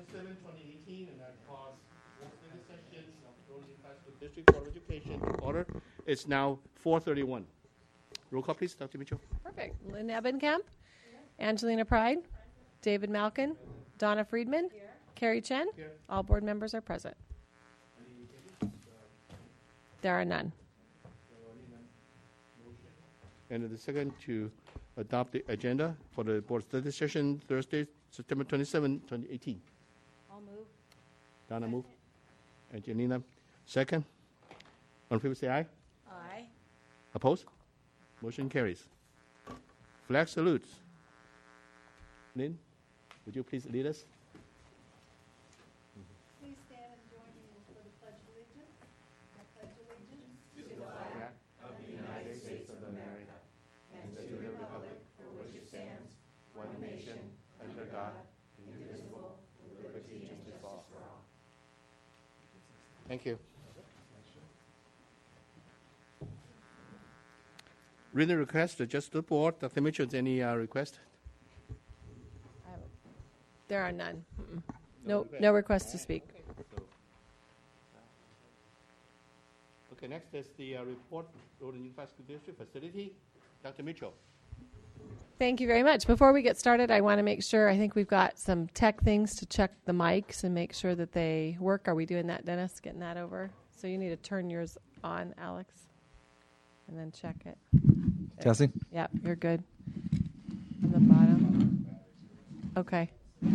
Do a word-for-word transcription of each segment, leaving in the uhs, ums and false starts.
twenty-seventh, twenty eighteen, and I call board study session of Roland Unified School District Board of Education to order. It's now four thirty-one. Roll call, please, Doctor Mitchell. Perfect. Lynn Ebenkamp, Angelina Pride, David Malkin, Donna Friedman, Here. Carrie Chen. Here. All board members are present. There are none. And the second to adopt the agenda for the board study session Thursday, September twenty-seventh, twenty eighteen. I'll move. Donna move. Angelina second. All in favor say aye. Aye. Opposed? Motion carries. Flag salutes. Lynn, would you please lead us? Please stand and join me for the Pledge of Allegiance. I pledge allegiance to the flag of the United States of America and to the republic for which it stands, one nation, under God, indivisible, with liberty and justice for all. Thank you. Written request, just the board. Doctor Mitchell, any uh, request? There are none. Mm-mm. No, no requests to speak. Okay, so, uh, okay, next is the uh, report, Roland Unified School District facility. Doctor Mitchell. Thank you very much. Before we get started, I want to make sure, I think we've got some tech things to check the mics and make sure that they work. Are we doing that, Dennis? Getting that over? So you need to turn yours on, Alex, and then check it. Testing. Yep, you're good. On the bottom. Okay.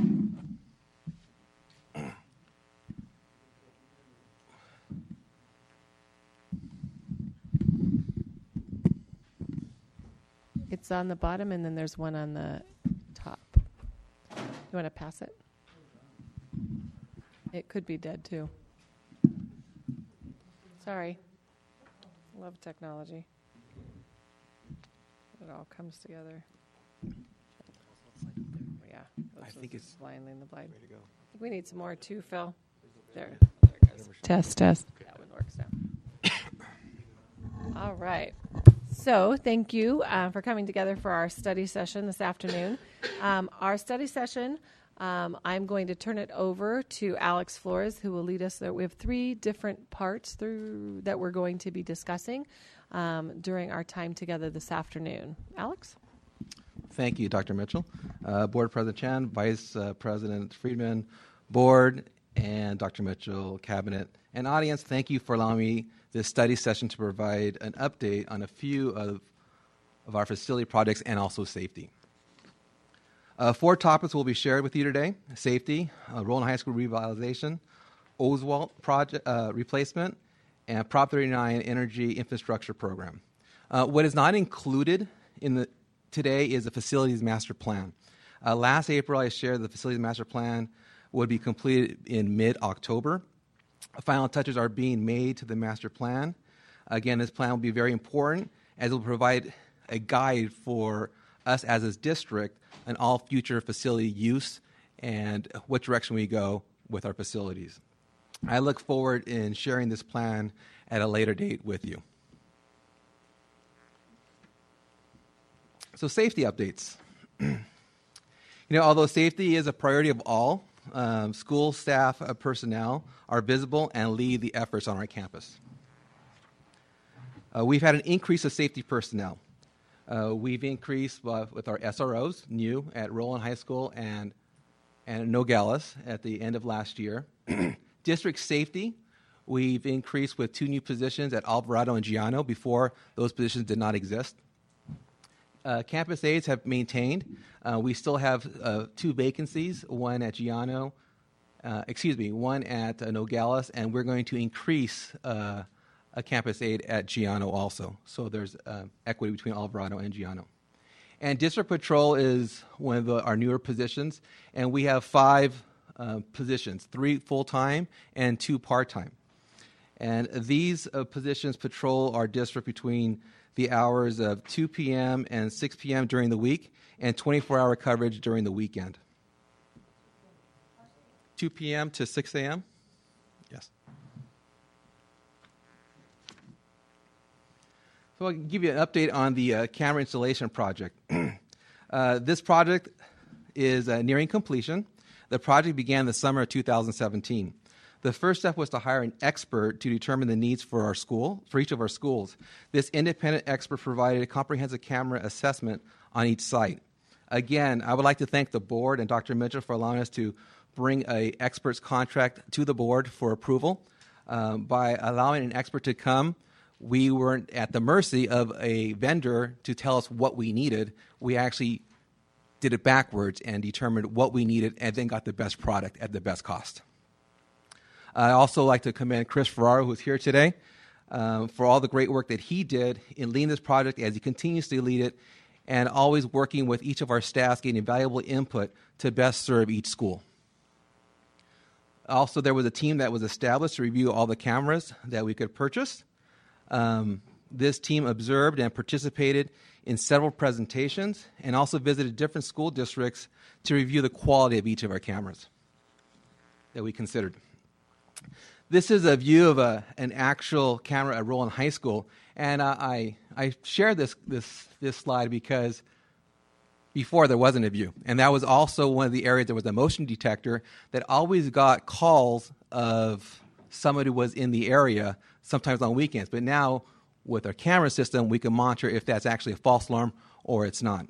It's on the bottom, and then there's one on the top. You want to pass it? It could be dead, too. Sorry. Love technology. It all comes together. Yeah. I think it's blindly in the blind. way to go. I think we need some more too, Phil. There. there it goes. Test, test. That one works now. All right. So thank you uh, for coming together for our study session this afternoon. Um, our study session, um, I'm going to turn it over to Alex Flores, who will lead us there. We have three different parts through that we're going to be discussing um, during our time together this afternoon. Alex? Thank you, Doctor Mitchell. Uh, Board President Chan, Vice uh, President Friedman, Board, and Doctor Mitchell, Cabinet, and audience, thank you for allowing me this study session to provide an update on a few of, of our facility projects and also safety. Uh, four topics will be shared with you today: safety, uh, Roland High School revitalization, Oswalt project uh, replacement, and Prop thirty-nine Energy Infrastructure Program. Uh, what is not included in the today is the Facilities Master Plan. Uh, last April, I shared the Facilities Master Plan would be completed in mid-October. Final touches are being made to the master plan. Again, this plan will be very important as it will provide a guide for us as a district on all future facility use and what direction we go with our facilities. I look forward in sharing this plan at a later date with you. So safety updates. You know, although safety is a priority of all, um, school staff uh, personnel are visible and lead the efforts on our campus. Uh, we've had an increase of safety personnel. Uh, we've increased uh, with our S R Os, new at Roland High School and, and Nogales at the end of last year. District safety, we've increased with two new positions at Alvarado and Giano. Before, those positions did not exist. Uh, campus aides have maintained. Uh, we still have uh, two vacancies, one at Giano, uh, excuse me, one at uh, Nogales, and we're going to increase uh, a campus aide at Giano also. So there's uh, equity between Alvarado and Giano. And district patrol is one of the, our newer positions, and we have five uh, positions, three full-time and two part-time. And these uh, positions patrol our district between the hours of two p.m. and six p.m. during the week, and twenty-four hour coverage during the weekend. two p.m. to six a.m.? Yes. So I'll give you an update on the uh, camera installation project. uh, this project is uh, nearing completion. The project began the summer of two thousand seventeen. The first step was to hire an expert to determine the needs for our school, for each of our schools. This independent expert provided a comprehensive camera assessment on each site. Again, I would like to thank the board and Doctor Mitchell for allowing us to bring an expert's contract to the board for approval. Um, by allowing an expert to come, we weren't at the mercy of a vendor to tell us what we needed. We actually did it backwards and determined what we needed and then got the best product at the best cost. I also like to commend Chris Ferraro, who's here today, um, for all the great work that he did in leading this project as he continues to lead it and always working with each of our staffs, getting valuable input to best serve each school. Also, there was a team that was established to review all the cameras that we could purchase. Um, this team observed and participated in several presentations and also visited different school districts to review the quality of each of our cameras that we considered. This is a view of a, an actual camera at Roland High School, and uh, I I share this this this slide because before there wasn't a view, and that was also one of the areas there was a motion detector that always got calls of somebody who was in the area, sometimes on weekends. But now with our camera system, we can monitor if that's actually a false alarm or it's not.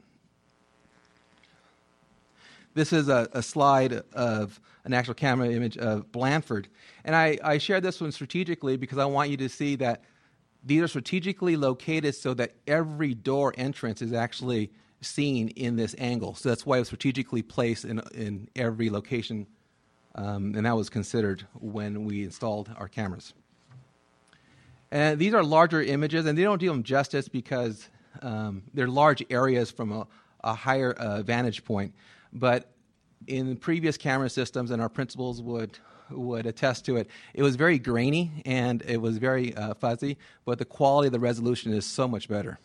This is a, a slide of an actual camera image of Blandford. And I, I share this one strategically because I want you to see that these are strategically located so that every door entrance is actually seen in this angle. So that's why it was strategically placed in, in every location, um, and that was considered when we installed our cameras. And these are larger images, and they don't do them justice because um, they're large areas from a, a higher uh, vantage point. But in previous camera systems, and our principals would would attest to it, it was very grainy and it was very uh, fuzzy, but the quality of the resolution is so much better.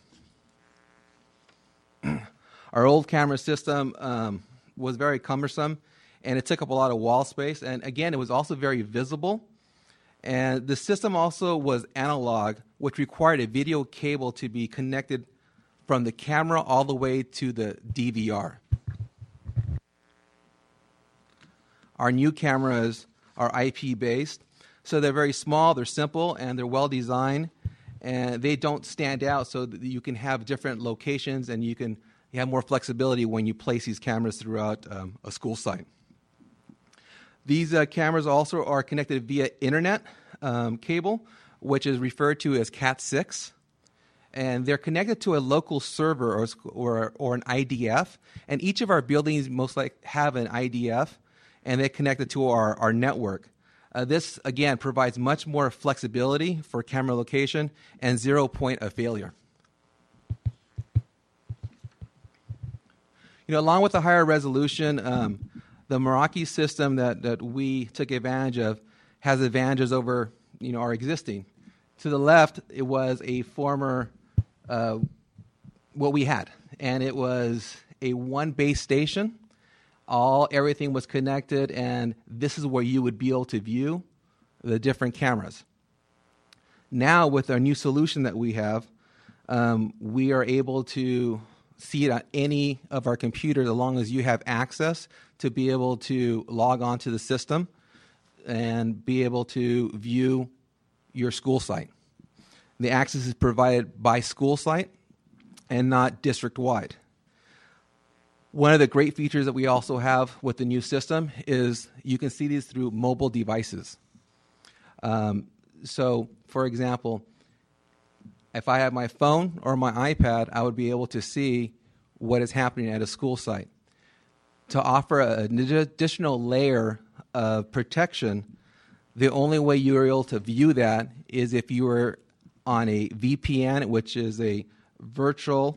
Our old camera system um, was very cumbersome, and it took up a lot of wall space. And again, it was also very visible. And the system also was analog, which required a video cable to be connected from the camera all the way to the D V R. Our new cameras are I P-based, so they're very small, they're simple, and they're well-designed, and they don't stand out so that you can have different locations and you can you have more flexibility when you place these cameras throughout um, a school site. These uh, cameras also are connected via internet um, cable, which is referred to as cat six. And they're connected to a local server or, or, or an I D F. And each of our buildings most likely have an I D F, and they're connected to our, our network. Uh, this, again, provides much more flexibility for camera location and zero point of failure. You know, along with the higher resolution, um, the Meraki system that, that we took advantage of has advantages over, you know, our existing. To the left, it was a former, uh, what we had, and it was a one base station. All everything was connected, and this is where you would be able to view the different cameras. Now, with our new solution that we have, um, we are able to see it on any of our computers as long as you have access to be able to log on to the system and be able to view your school site. The access is provided by school site and not district-wide. One of the great features that we also have with the new system is you can see these through mobile devices. Um, so, for example, if I have my phone or my iPad, I would be able to see what is happening at a school site. To offer a, an additional layer of protection, the only way you are able to view that is if you are on a V P N, which is a virtual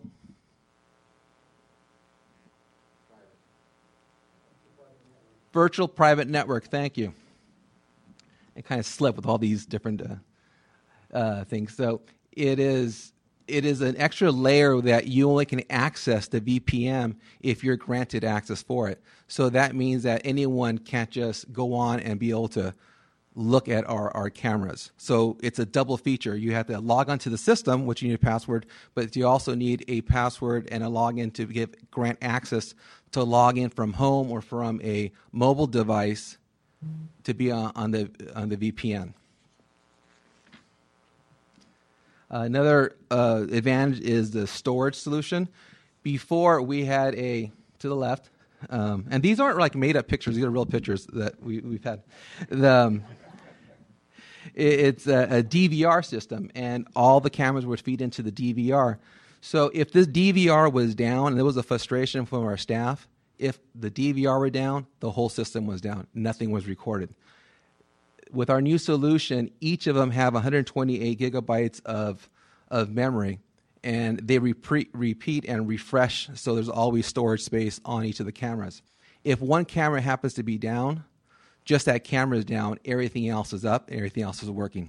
virtual private network. Thank you. It kind of slipped with all these different uh, uh, things. So it is it is an extra layer that you only can access the V P N if you're granted access for it. So that means that anyone can't just go on and be able to look at our, our cameras. So it's a double feature. You have to log onto the system, which you need a password, but you also need a password and a login to give grant access to log in from home or from a mobile device to be on, on the on the V P N. Uh, another uh, advantage is the storage solution. Before we had a to the left, um, and these aren't like made up pictures; these are real pictures that we, we've had. The, um, it, it's a, a D V R system, and all the cameras would feed into the D V R. So if this D V R was down, and there was a frustration from our staff, if the D V R were down, the whole system was down. Nothing was recorded. With our new solution, each of them have one hundred twenty-eight gigabytes of, of memory, and they repeat, repeat and refresh, so there's always storage space on each of the cameras. If one camera happens to be down, just that camera is down, everything else is up, everything else is working.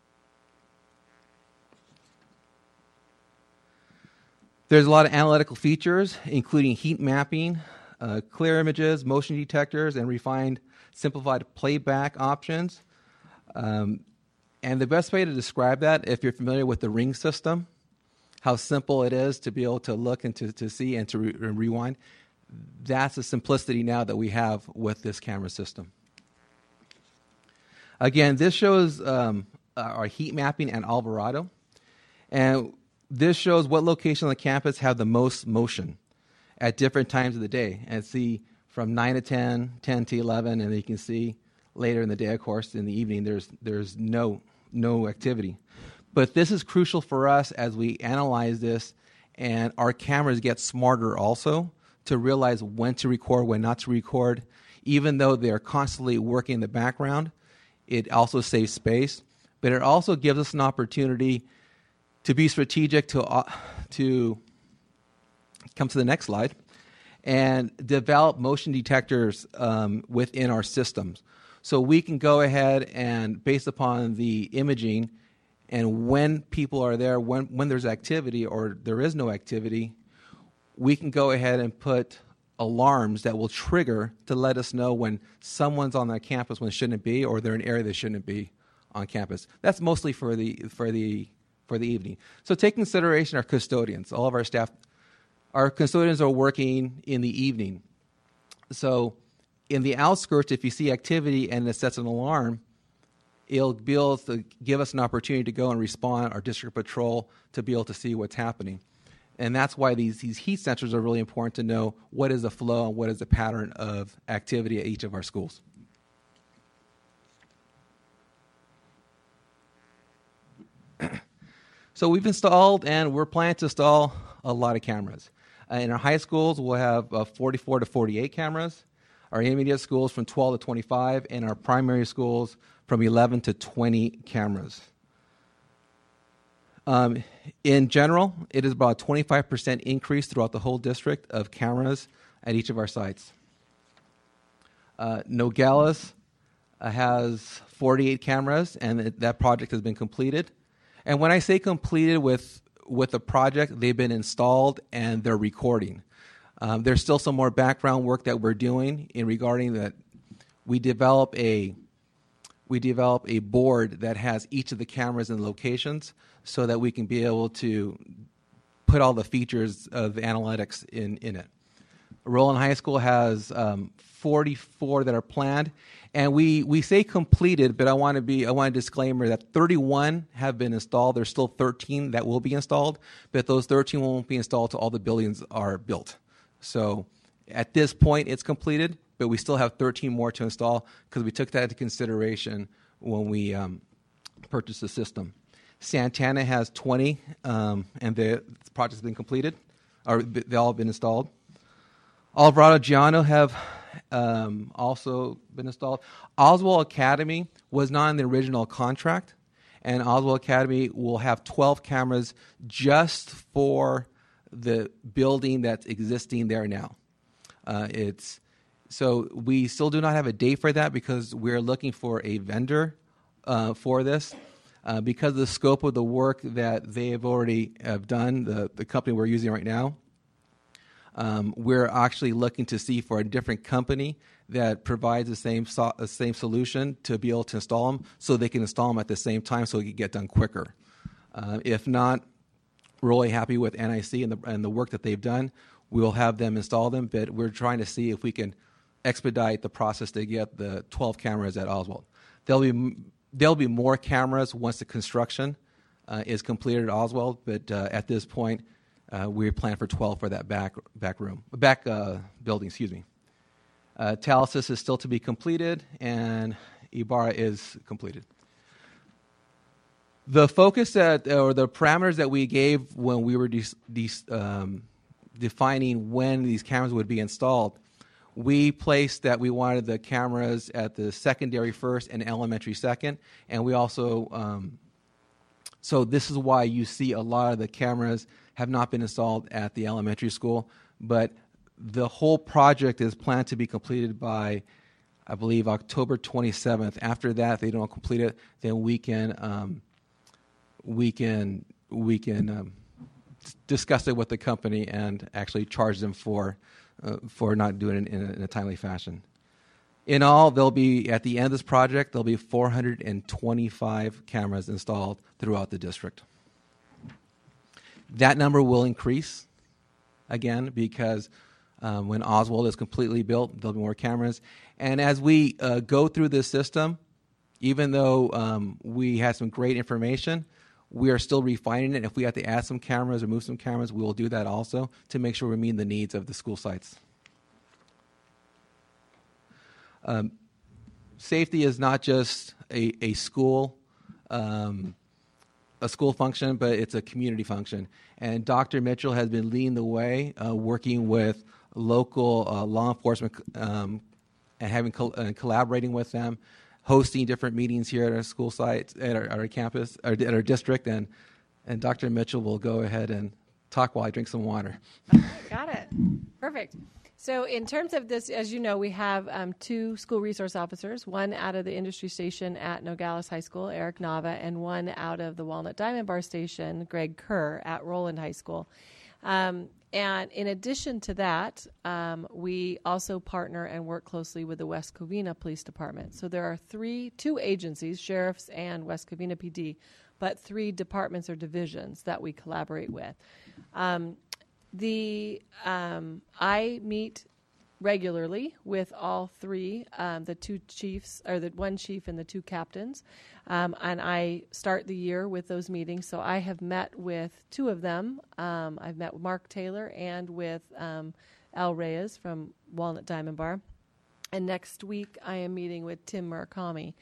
There's a lot of analytical features, including heat mapping, uh, clear images, motion detectors, and refined, simplified playback options. Um, and the best way to describe that, if you're familiar with the Ring system, how simple it is to be able to look and to, to see and to re- rewind, that's the simplicity now that we have with this camera system. Again, this shows um, our heat mapping at Alvarado. And this shows what locations on the campus have the most motion at different times of the day. And see from nine to ten, ten to eleven, and then you can see later in the day, of course, in the evening, there's there's no no activity. But this is crucial for us as we analyze this, and our cameras get smarter also to realize when to record, when not to record. Even though they're constantly working in the background, it also saves space. But it also gives us an opportunity to be strategic, to uh, to come to the next slide, and develop motion detectors um, within our systems. So we can go ahead and, based upon the imaging, and when people are there, when, when there's activity or there is no activity, we can go ahead and put alarms that will trigger to let us know when someone's on that campus when it shouldn't be, or they're in an area they shouldn't be on campus. That's mostly for the for the for the evening. So take consideration our custodians. All of our staff, our custodians are working in the evening. So in the outskirts, if you see activity and it sets an alarm, it'll be able to give us an opportunity to go and respond, our district patrol, to be able to see what's happening. And that's why these, these heat sensors are really important to know what is the flow and what is the pattern of activity at each of our schools. So we've installed and we're planning to install a lot of cameras. Uh, in our high schools, we'll have uh, forty-four to forty-eight cameras. Our intermediate schools from twelve to twenty-five, and our primary schools from eleven to twenty cameras. Um, in general, it is about a twenty-five percent increase throughout the whole district of cameras at each of our sites. Uh, Nogales uh, has forty-eight cameras, and th- that project has been completed. And when I say completed with, with the project, they've been installed and they're recording. Um, there's still some more background work that we're doing in regarding that. We develop a we develop a board that has each of the cameras and locations so that we can be able to put all the features of the analytics in, in it. Roland High School has um, forty-four that are planned, and we, we say completed, but I want to be I want a disclaimer that thirty-one have been installed. There's still thirteen that will be installed, but those thirteen won't be installed until all the buildings are built. So at this point, it's completed, but we still have thirteen more to install because we took that into consideration when we um, purchased the system. Santana has twenty, um, and the project has been completed, or they all have been installed. Alvarado Giano have um, also been installed. Oswald Academy was not in the original contract, and Oswald Academy will have twelve cameras just for the building that's existing there now. Uh, it's so we still do not have a date for that because we're looking for a vendor uh, for this. Uh, because of the scope of the work that they have already have done, the, the company we're using right now, Um, we're actually looking to see for a different company that provides the same so- uh, same solution to be able to install them, so they can install them at the same time, so it can get done quicker. Uh, if not, we're really happy with N I C and the and the work that they've done. We'll have them install them, but we're trying to see if we can expedite the process to get the twelve cameras at Oswald. There'll be there'll be more cameras once the construction uh, is completed at Oswald, but uh, at this point, uh, we plan for twelve for that back back room, back uh, building. Excuse me. Uh, Talasys is still to be completed, and Ibarra is completed. The focus that, or the parameters that we gave when we were de- de- um, defining when these cameras would be installed, we placed that we wanted the cameras at the secondary first and elementary second, and we also, um, so this is why you see a lot of the cameras have not been installed at the elementary school, but the whole project is planned to be completed by, I believe, October twenty-seventh. After that, if they don't complete it, then we can um, we can we can um, discuss it with the company and actually charge them for uh, for not doing it in a, in a timely fashion. In all, there'll be at the end of this project there'll be four hundred twenty-five cameras installed throughout the district. That number will increase again because Um, when Oswald is completely built, there'll be more cameras. And as we uh, go through this system, even though um, we have some great information, we are still refining it. If we have to add some cameras or move some cameras, we will do that also to make sure we meet the needs of the school sites. Um, safety is not just a, a school um, a school function, but it's a community function. And Doctor Mitchell has been leading the way, uh, working with local uh, law enforcement um, and having col- uh, collaborating with them, hosting different meetings here at our school sites, at our, our campus, our, at our district, and and Doctor Mitchell will go ahead and talk while I drink some water. Got it. Perfect. So in terms of this, as you know, we have um, two school resource officers, one out of the industry station at Nogales High School, Eric Nava, and one out of the Walnut Diamond Bar station, Greg Kerr, at Roland High School. Um, and in addition to that, um, we also partner and work closely with the West Covina Police Department. So there are three, two agencies, sheriffs and West Covina P D, but three departments or divisions that we collaborate with. Um, The um, I meet regularly with all three, um, the two chiefs, or the one chief and the two captains, um, and I start the year with those meetings. So I have met with two of them. Um, I've met with Mark Taylor and with um, Al Reyes from Walnut Diamond Bar, and next week I am meeting with Tim Murakami.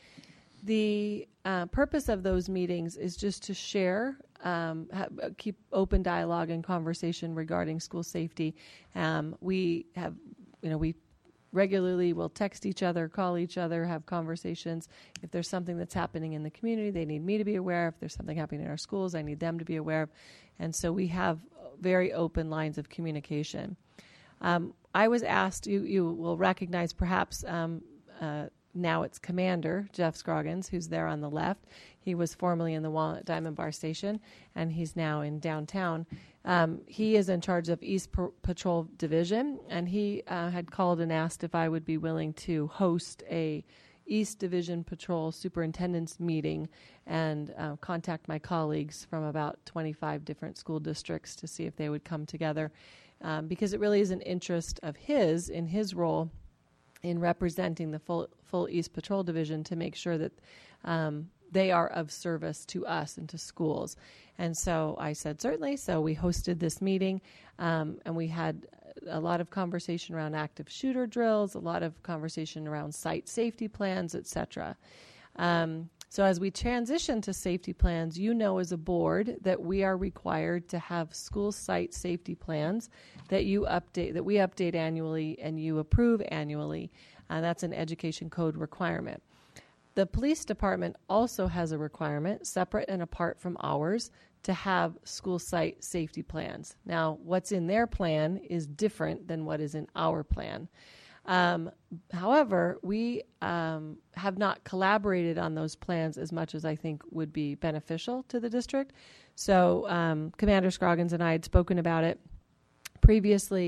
The uh, purpose of those meetings is just to share, um, ha- keep open dialogue and conversation regarding school safety. Um, we have, you know, we regularly will text each other, call each other, have conversations. If there's something that's happening in the community, they need me to be aware. If there's something happening in our schools, I need them to be aware of. And so we have very open lines of communication. Um, I was asked, you, you will recognize perhaps um, uh, now it's Commander Jeff Scroggins, who's there on the left. He was formerly in the Walnut Diamond Bar Station, and he's now in downtown. Um, he is in charge of East P- Patrol Division, and he uh, had called and asked if I would be willing to host a East Division Patrol Superintendent's meeting and uh, contact my colleagues from about twenty-five different school districts to see if they would come together, um, because it really is an interest of his in his role in representing the full full East Patrol Division to make sure that um, they are of service to us and to schools. And so I said, certainly. So we hosted this meeting, um, and we had a lot of conversation around active shooter drills, a lot of conversation around site safety plans, et cetera. Um, so as we transition to safety plans, you know as a board that we are required to have school site safety plans that you update, that we update annually and you approve annually. Uh, that's an education code requirement. The police department also has a requirement, separate and apart from ours, to have school site safety plans. Now, what's in their plan is different than what is in our plan. Um, however, we um, have not collaborated on those plans as much as I think would be beneficial to the district. So um, Commander Scroggins and I had spoken about it previously,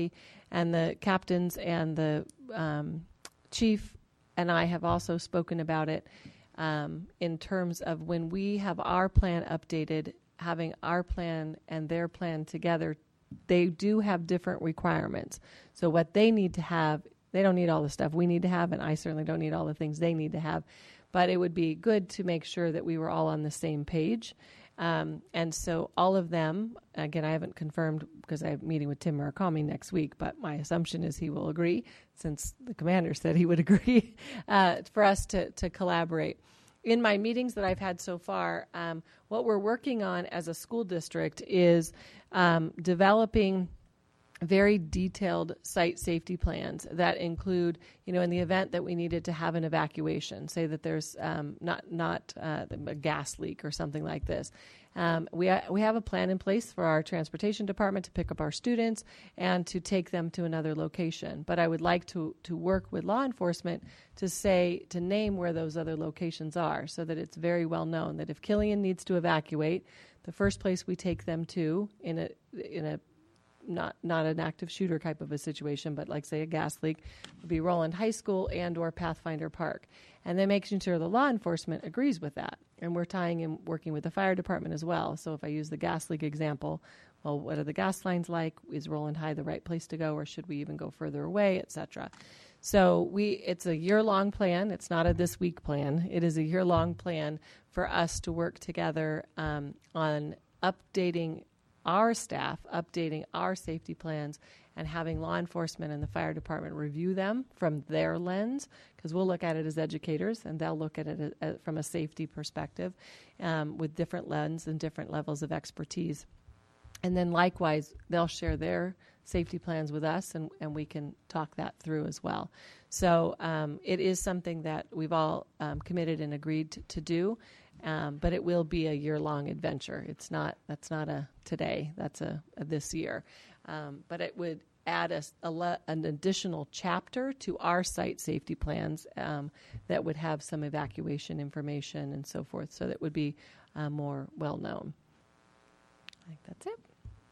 And the captains and the um, chief and I have also spoken about it um, in terms of when we have our plan updated, having our plan and their plan together, they do have different requirements. So what they need to have, they don't need all the stuff we need to have, and I certainly don't need all the things they need to have. But it would be good to make sure that we were all on the same page. Um, and so all of them, again, I haven't confirmed because I have a meeting with Tim Murakami next week, but my assumption is he will agree, since the commander said he would agree, uh, for us to, to collaborate. In my meetings that I've had so far, um, what we're working on as a school district is um, developing very detailed site safety plans that include, you know, in the event that we needed to have an evacuation, say that there's um, not not uh, a gas leak or something like this. Um, we ha- we have a plan in place for our transportation department to pick up our students and to take them to another location. But I would like to to work with law enforcement to say, to name where those other locations are, so that it's very well known that if Killian needs to evacuate, the first place we take them to in a in a not not an active shooter type of a situation, but like, say, a gas leak, would be Roland High School and or Pathfinder Park. And then making sure the law enforcement agrees with that. And we're tying in, working with the fire department as well. So if I use the gas leak example, well, what are the gas lines like? Is Roland High the right place to go, or should we even go further away, et cetera? So we, it's a year-long plan. It's not a this-week plan. It is a year-long plan for us to work together um, on updating our staff, updating our safety plans, and having law enforcement and the fire department review them from their lens, because we'll look at it as educators and they'll look at it as, from a safety perspective um, with different lens and different levels of expertise. And then likewise, they'll share their safety plans with us, and, and we can talk that through as well. So um, it is something that we've all um, committed and agreed to, to do. Um, but it will be a year-long adventure. It's not. That's not a today. That's a, a this year. Um, but it would add a, a le- an additional chapter to our site safety plans um, that would have some evacuation information and so forth, so that would be uh, more well-known. I think that's it.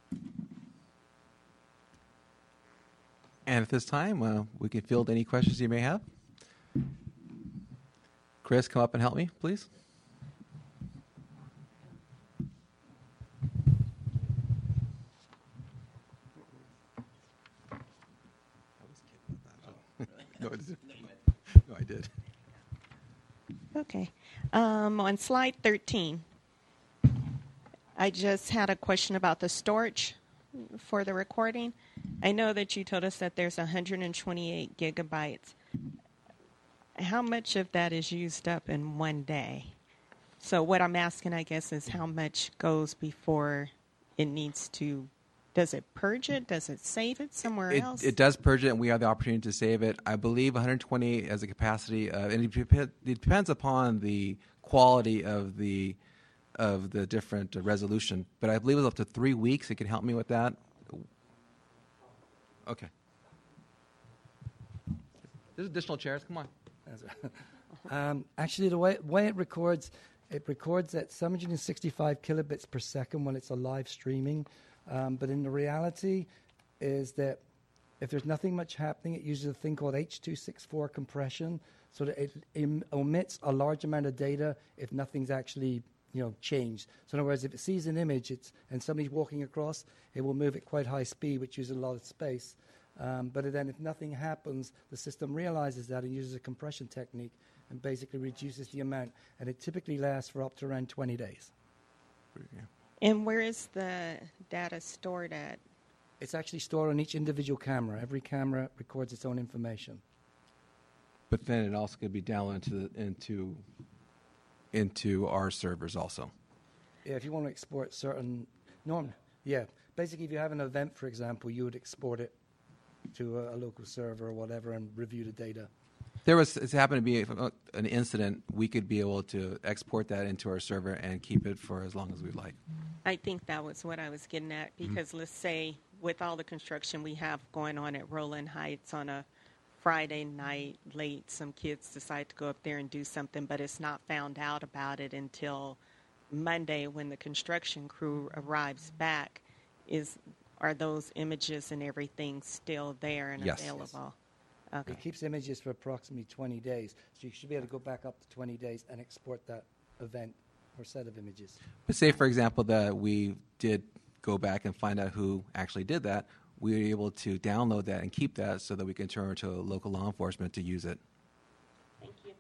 And at this time, uh, we can field any questions you may have. Chris, come up and help me, please. No, I didn't. No, I did. Okay. Um, on slide thirteen, I just had a question about the storage for the recording. I know that you told us that there's one hundred twenty-eight gigabytes. How much of that is used up in one day? So what I'm asking, I guess, is how much goes before it needs to. Does it purge it? Does it save it somewhere it, else? It does purge it, and we have the opportunity to save it. I believe one hundred twenty as a capacity, uh, and it, dep- it depends upon the quality of the of the different uh, resolution. But I believe it was up to three weeks. It can help me with that. Okay. There's additional chairs. Come on. um, actually, the way, way it records, it records at seven hundred sixty-five kilobits per second when it's a live streaming. Um, but in the reality is that if there's nothing much happening, it uses a thing called H two sixty-four compression, so that it em- omits a large amount of data if nothing's actually, you know, changed. So in other words, if it sees an image it's, and somebody's walking across, it will move at quite high speed, which uses a lot of space. Um, but then if nothing happens, the system realizes that and uses a compression technique and basically reduces the amount. And it typically lasts for up to around twenty days. Yeah. And where is the data stored at? It's actually stored on each individual camera. Every camera records its own information. But then it also could be downloaded into the, into into our servers also. Yeah, if you want to export certain norm, yeah. Basically, if you have an event, for example, you would export it to a, a local server or whatever and review the data. There was, it happened to be an incident, we could be able to export that into our server and keep it for as long as we'd like. I think that was what I was getting at, because mm-hmm. let's say with all the construction we have going on at Roland Heights on a Friday night late, some kids decide to go up there and do something, but it's not found out about it until Monday when the construction crew arrives back. Is are those images and everything still there and Yes. available? Okay. It keeps images for approximately twenty days, so you should be able to go back up to twenty days and export that event or set of images. But say, for example, that we did go back and find out who actually did that, we were able to download that and keep that so that we can turn it to local law enforcement to use it. Thank you.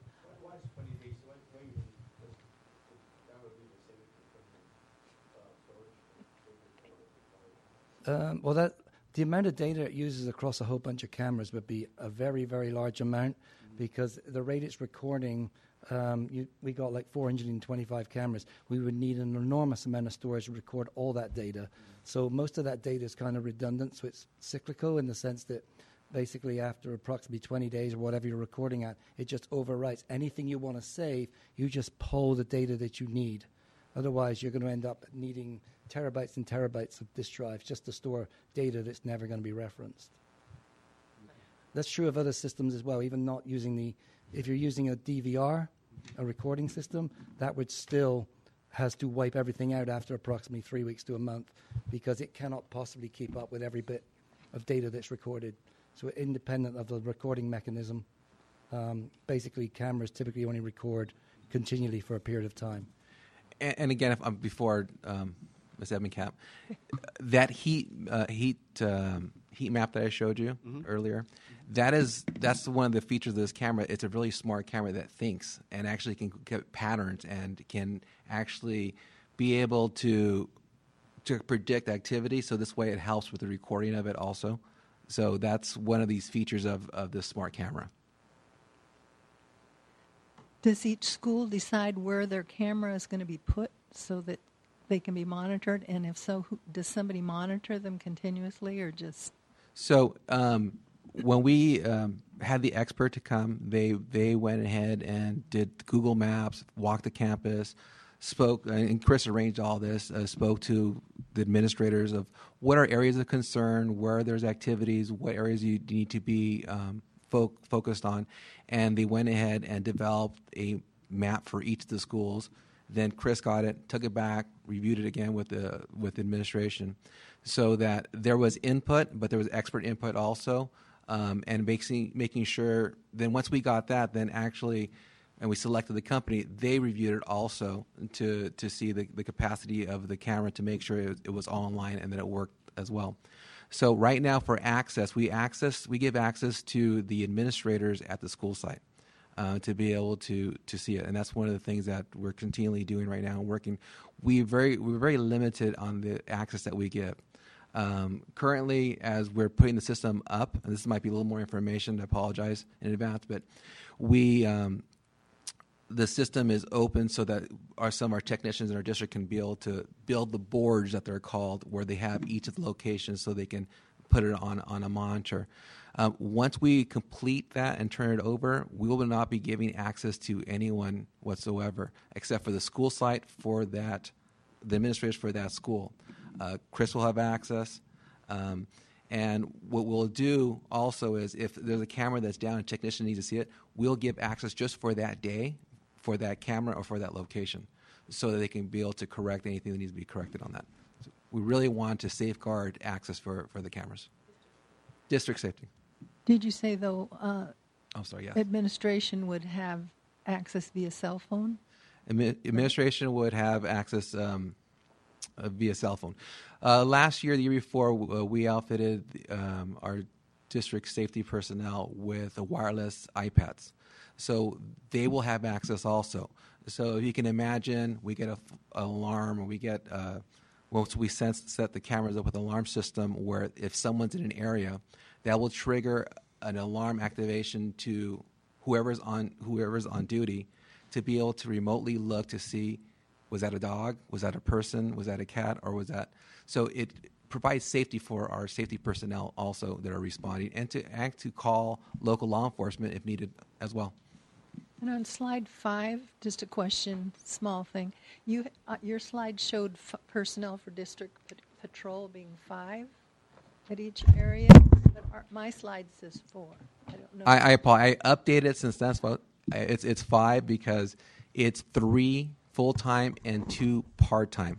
Um, well, that the amount of data it uses across a whole bunch of cameras would be a very, very large amount, because the rate it's recording, um, you, we got like four hundred twenty-five cameras. We would need an enormous amount of storage to record all that data. So most of that data is kind of redundant, so it's cyclical in the sense that basically after approximately twenty days or whatever you're recording at, it just overwrites. Anything you want to save, you just pull the data that you need. Otherwise, you're going to end up needing terabytes and terabytes of disk drives just to store data that's never going to be referenced. That's true of other systems as well, even not using the, if you're using a D V R, a recording system, that would still has to wipe everything out after approximately three weeks to a month, because it cannot possibly keep up with every bit of data that's recorded. So independent of the recording mechanism, um, basically cameras typically only record continually for a period of time. And, and again, if, um, before um, Miz Edmondcamp, that heat uh, heat um, heat map that I showed you mm-hmm. earlier, that is that's one of the features of this camera. It's a really smart camera that thinks and actually can get patterns and can actually be able to to predict activity. So this way, it helps with the recording of it also. So that's one of these features of, of this smart camera. Does each school decide where their camera is going to be put so that they can be monitored? And if so, who, does somebody monitor them continuously or just? So um, when we um, had the expert to come, they they went ahead and did Google Maps, walked the campus, spoke, and Chris arranged all this, uh, spoke to the administrators of what are areas of concern, where there's activities, what areas you need to be um, fo- focused on, and they went ahead and developed a map for each of the schools. Then Chris got it, took it back, reviewed it again with the with the administration, so that there was input, but there was expert input also, um, and making making sure. Then once we got that, then actually, and we selected the company, they reviewed it also to to see the, the capacity of the camera to make sure it, it was all online and that it worked as well. So right now for access, we access we give access to the administrators at the school site. Uh, to be able to to see it, and that's one of the things that we're continually doing right now and working. We very we're very limited on the access that we give. Um, currently, as we're putting the system up, and this might be a little more information, I apologize in advance, but we um, the system is open so that our some of our technicians in our district can be able to build the boards that they're called, where they have each of the locations so they can put it on on a monitor. Um, once we complete that and turn it over, we will not be giving access to anyone whatsoever, except for the school site for that, the administrators for that school. Uh, Chris will have access. Um, and what we'll do also is if there's a camera that's down and a technician needs to see it, we'll give access just for that day, for that camera or for that location, so that they can be able to correct anything that needs to be corrected on that. So we really want to safeguard access for, for the cameras. District safety. Did you say, though, uh, oh, sorry, yes. administration would have access via cell phone? Admi- administration would have access um, uh, via cell phone. Uh, last year, the year before, uh, we outfitted um, our district safety personnel with uh, wireless iPads. So they will have access also. So if you can imagine, we get a f- an alarm, or we get, uh, once we sense, set the cameras up with an alarm system where if someone's in an area, that will trigger an alarm activation to whoever's on whoever's on duty to be able to remotely look to see, was that a dog, was that a person, was that a cat, or was that... So it provides safety for our safety personnel also that are responding, and to act to call local law enforcement if needed as well. And on slide five, just a question, small thing. You uh, your slide showed f- personnel for district pat- patrol being five at each area, but our, my slide says four. I don't know. I I, I updated it since that's what it's it's five because it's three full time and two part time,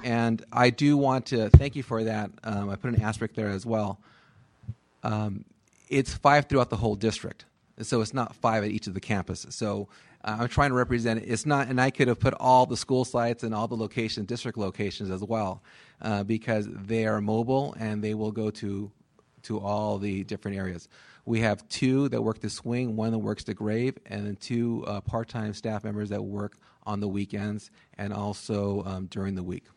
And I do want to thank you for that. Um, I put an asterisk there as well. Um, it's five throughout the whole district. So it's not five at each of the campuses. So uh, I'm trying to represent it. It's not, and I could have put all the school sites and all the locations, district locations as well, uh, because they are mobile and they will go to to all the different areas. We have two that work the swing, one that works the grave, and then two uh, part-time staff members that work on the weekends and also um, during the week.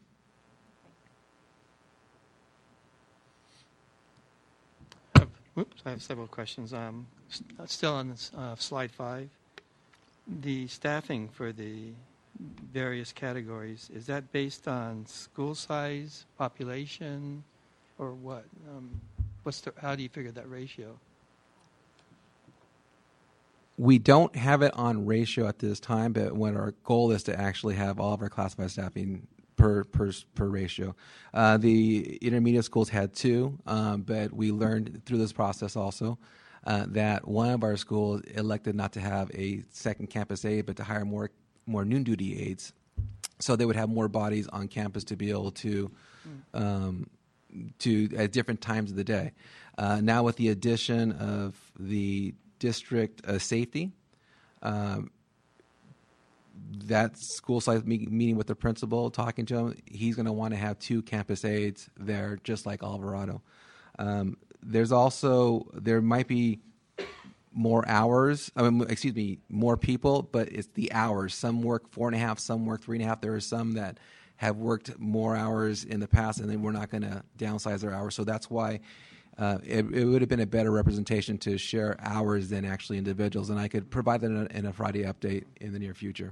Uh, Oops, I have several questions. Um, st- still on this, uh, slide five, the staffing for the various categories, is that based on school size, population, or what? Um, what's the, how do you figure that ratio? We don't have it on ratio at this time, but when our goal is to actually have all of our classified staffing per per per ratio. Uh, the intermediate schools had two, um, but we learned through this process also uh, that one of our schools elected not to have a second campus aide, but to hire more more noon duty aides, so they would have more bodies on campus to be able to um, to at different times of the day. Uh, now with the addition of the district uh, safety, um, that school site me- meeting with the principal, talking to him, he's going to want to have two campus aides there, just like Alvarado. Um, there's also, there might be more hours, I mean, excuse me, more people, but it's the hours. Some work four and a half, some work three and a half. There are some that have worked more hours in the past, and then we're not going to downsize their hours. So that's why uh, it, it would have been a better representation to share hours than actually individuals. And I could provide that in a, in a Friday update in the near future.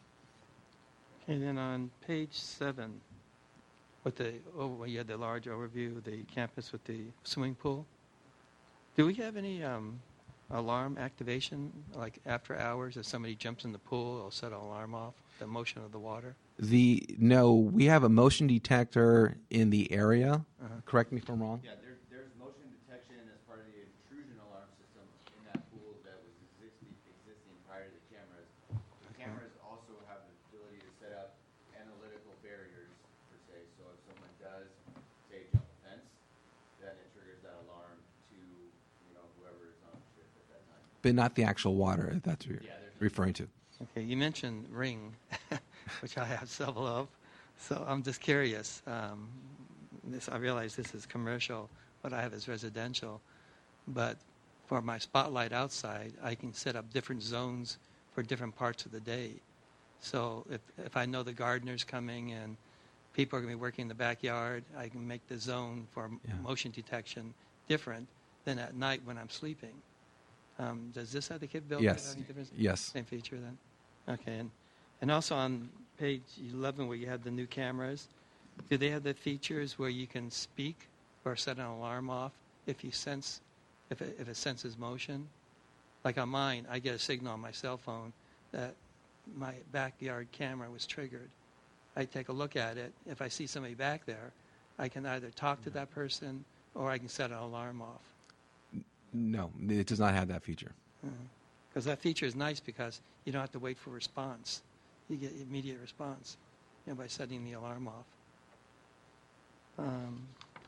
And then on page seven, with the oh, well, you had the large overview of the campus with the swimming pool. Do we have any um, alarm activation, like after hours, if somebody jumps in the pool, it'll set an alarm off, the motion of the water? The no, we have a motion detector in the area. Uh-huh. Correct me if I'm wrong. Yeah, there, there's motion detection as part of the intrusion alarm system in that pool that was existing, existing prior to the cameras. The cameras also have the ability to set up analytical barriers, per se, so if someone does, say, jump a fence, then it triggers that alarm to, you know, whoever is on shift at that time. But not the actual water, if that's what you're Yeah, there's- referring to. Okay, you mentioned Ring, which I have several of, so I'm just curious. Um, this, I realize this is commercial, what I have is residential, but for my spotlight outside, I can set up different zones for different parts of the day. So if, if I know the gardener's coming and people are going to be working in the backyard, I can make the zone for Yeah. motion detection different than at night when I'm sleeping. Um, does this have the capability Yes. of having different? Yes. Same feature then? Okay. And, and also on page eleven where you have the new cameras, do they have the features where you can speak or set an alarm off if you sense, if it, if it senses motion? Like on mine, I get a signal on my cell phone that my backyard camera was triggered. I take a look at it. If I see somebody back there, I can either talk to that person or I can set an alarm off. No, it does not have that feature. Because that feature is nice because you don't have to wait for response. You get immediate response, you know, by setting the alarm off. Um,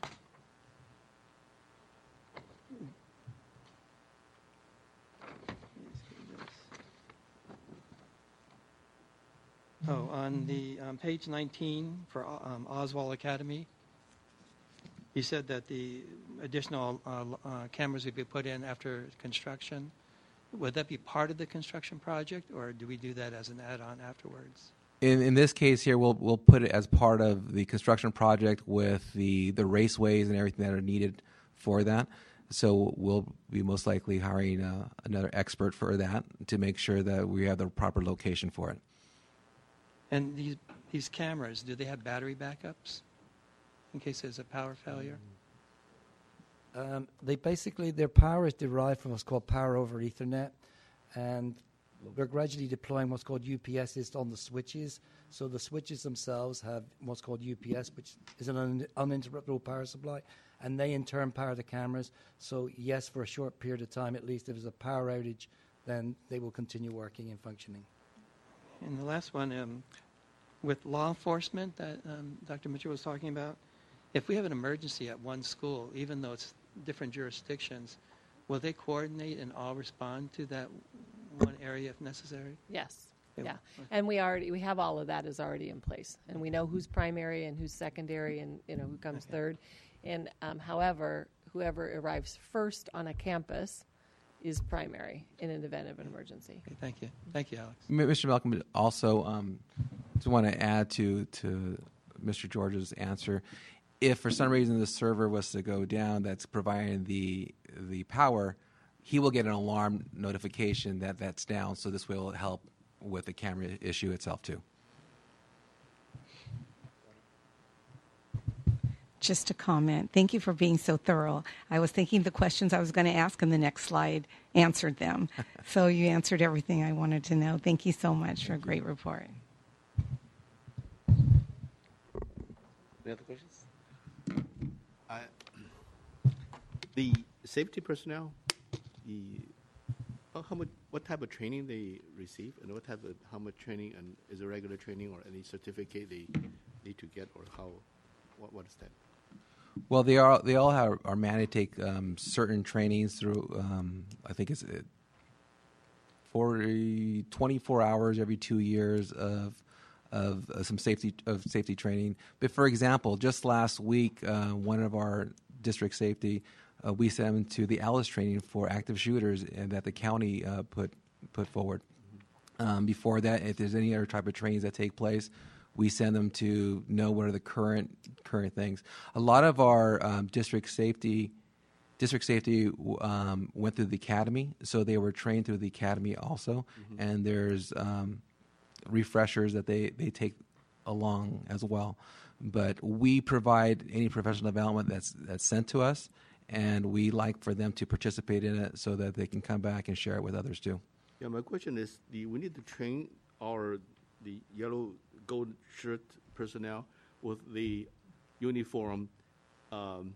oh, on the um, page nineteen for um, Oswald Academy, you said that the additional uh, uh, cameras would be put in after construction. Would that be part of the construction project, or do we do that as an add-on afterwards? In, in this case here, we'll we'll put it as part of the construction project with the, the raceways and everything that are needed for that. So we'll be most likely hiring uh, another expert for that to make sure that we have the proper location for it. And these these cameras, do they have battery backups in case there's a power failure? Um, they basically, their power is derived from what's called power over Ethernet, and we're gradually deploying what's called U P Ss on the switches. So the switches themselves have what's called U P S, which is an un- uninterruptible power supply, and they in turn power the cameras. So yes, for a short period of time at least, if there's a power outage, then they will continue working and functioning. And the last one, um, with law enforcement that um, Doctor Mitchell was talking about, if we have an emergency at one school, even though it's different jurisdictions, will they coordinate and all respond to that one area if necessary? Yes. They Yeah. will. And we already we have all of that is already in place, and we know who's primary and who's secondary, and you know who comes Okay. third. And um, however, whoever arrives first on a campus is primary in an event of an emergency. Okay, thank you. Thank you, Alex. M- Mister Malcolm, also, um, just want to add to to Mister George's answer. If for some reason the server was to go down, that's providing the the power, he will get an alarm notification that that's down. So this will help with the camera issue itself too. Just a comment. Thank you for being so thorough. I was thinking the questions I was going to ask in the next slide answered them. So you answered everything I wanted to know. Thank you so much for a great report. Any other questions? I, the safety personnel, the how, how much, what type of training they receive, and what type of how much training, and is it regular training or any certificate they need to get, or how, what what is that? Well, they are they all have, are mandated to take um, certain trainings through. Um, I think it's uh, forty, twenty-four hours every two years of of uh, some safety of safety training. But for example, just last week, uh, one of our district safety, uh, we sent them to the Alice training for active shooters, and that the county uh, put put forward. Um, before that, if there's any other type of trainings that take place, we send them to know what are the current current things. A lot of our um, district safety district safety um, went through the academy, so they were trained through the academy also. Mm-hmm. And there's um, refreshers that they, they take along as well. But we provide any professional development that's that's sent to us, and we like for them to participate in it so that they can come back and share it with others too. Yeah, my question is, the, we need to train our the yellow gold shirt personnel with the uniform um,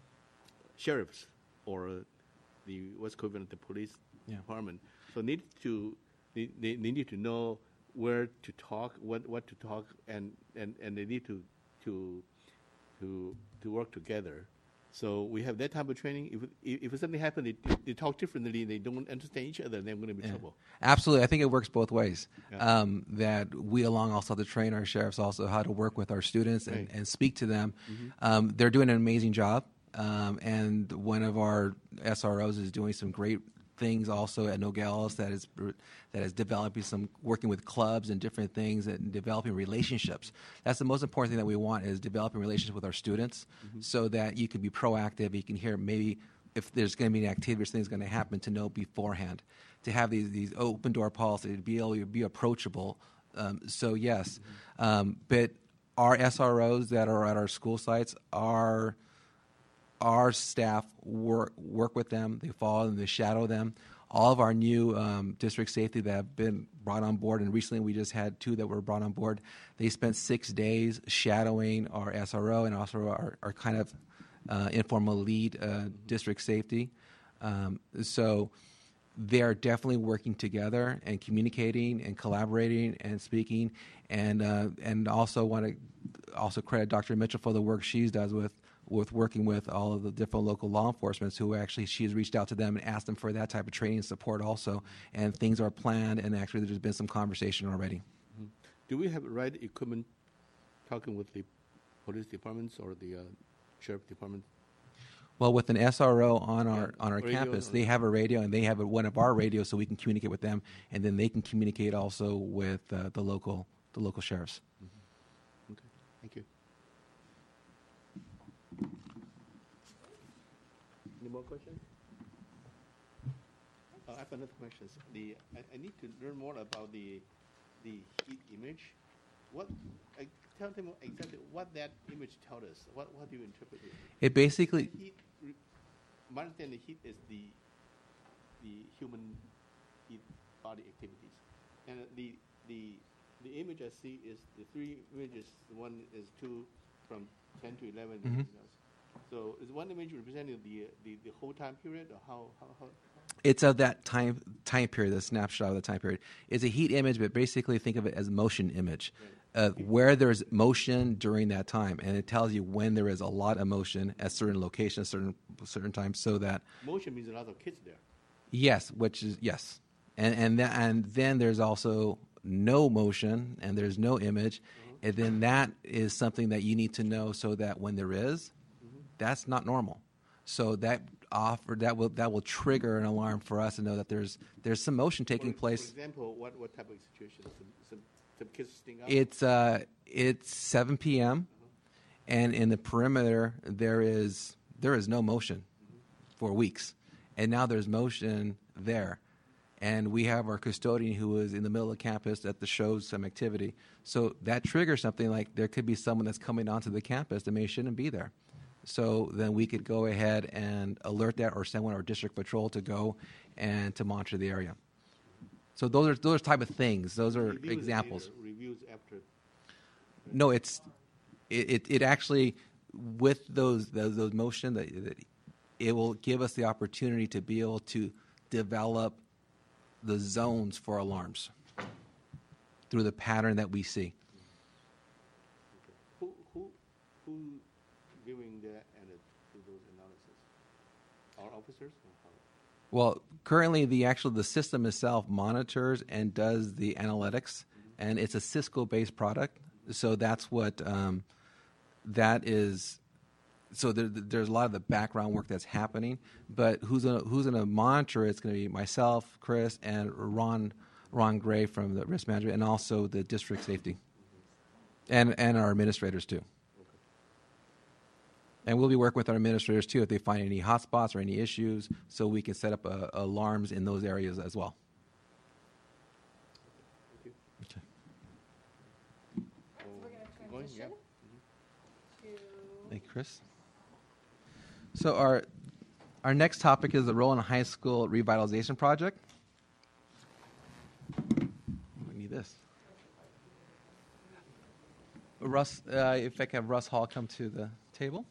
sheriffs or the what's equivalent to police Yeah. department. So need to they, they, they need to know where to talk, what what to talk, and, and, and they need to to to to work together. So we have that type of training. If if, if something happens, they, they talk differently, they don't understand each other, then we're going to be in Yeah. trouble. Absolutely. I think it works both ways. Yeah. Um, that we along also have to train our sheriffs also how to work with our students and, Right. and speak to them. Mm-hmm. Um, they're doing an amazing job. Um, and one of our S R Os is doing some great things also at Nogales that is that is developing some working with clubs and different things and developing relationships. That's the most important thing that we want is developing relationships with our students, mm-hmm. so that you can be proactive. You can hear maybe if there's going to be an activity or something's going to happen to know beforehand. To have these these open door policies, to be able to be approachable. Um, so yes, mm-hmm. um, but our S R Os that are at our school sites are. Our staff work work with them. They follow them. They shadow them. All of our new um, district safety that have been brought on board, and recently we just had two that were brought on board. They spent six days shadowing our S R O and also our, our kind of uh, informal lead uh, district safety. Um, so they are definitely working together and communicating and collaborating and speaking. And uh, and also want to also credit Doctor Mitchell for the work she does with. with working with all of the different local law enforcement who actually she has reached out to them and asked them for that type of training and support also. And things are planned, and actually there's been some conversation already. Mm-hmm. Do we have the right equipment talking with the police departments or the uh, sheriff department? Well, with an S R O on our Yeah, on our radio campus, or- they have a radio, and they have a, one of our radios, so we can communicate with them, and then they can communicate also with uh, the local the local sheriffs. Mm-hmm. Okay, thank you. Any more questions? Uh, I have another question. The I, I need to learn more about the the heat image. What I tell them exactly what that image tells us. What what do you interpret it? It basically Heat. Re, my understanding, heat is the the human heat body activities, and the the the image I see is the three images. One is two from ten to eleven. Mhm. So is one image representing the, the the whole time period, or how how, how? It's of that time time period, the snapshot of the time period. It's a heat image, but basically think of it as motion image, uh, where there's motion during that time, and it tells you when there is a lot of motion at certain locations, certain certain times, so that Motion means a lot of kids there. yes, which is yes, and and th- and then there's also no motion and there's no image, Mm-hmm. and then that is something that you need to know so that when there is, Mm-hmm. that's not normal. So that offer that will that will trigger an alarm for us to know that there's there's some motion taking for, place. For example, what, what type of situation? Some, some, some kids sitting up? It's uh it's seven p.m. and in the perimeter there is there is no motion for weeks, and now there's motion there, and we have our custodian who is in the middle of campus that the shows some activity. So that triggers something like there could be someone that's coming onto the campus that may shouldn't be there. So then we could go ahead and alert that or send one of our district patrol to go and to monitor the area. So those are those type of things. Those are Reviews examples. later, Reviews after. No, it's it, it, it actually with those those, those motion that, that it will give us the opportunity to be able to develop the zones for alarms through the pattern that we see. Who who who giving the and do those analysis? Our officers? Or how? Well, currently the actual the system itself monitors and does the analytics, and it's a Cisco-based product. So that's what um, that is. So there, there's a lot of the background work that's happening. But who's gonna, who's going to monitor? It's going to be myself, Chris, and Ron Ron Gray from the risk management, and also the district safety, and and our administrators too. And we'll be working with our administrators, too, if they find any hotspots or any issues, so we can set up uh, alarms in those areas as well. Thank you. Okay. So, We're going to going, transition yeah. to Thank you, Chris. So our our next topic is the Roland High School Revitalization Project. We need this. Russ, uh, if I can have Russ Hall come to the table.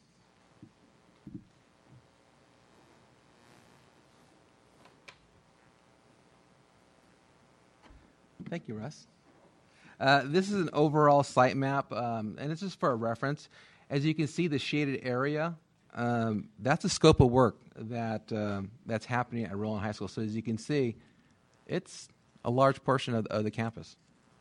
Thank you, Russ. Uh, this is an overall site map, um, and it's just for a reference. As you can see, the shaded area, um, that's the scope of work that um, that's happening at Roland High School. So as you can see, it's a large portion of, of the campus.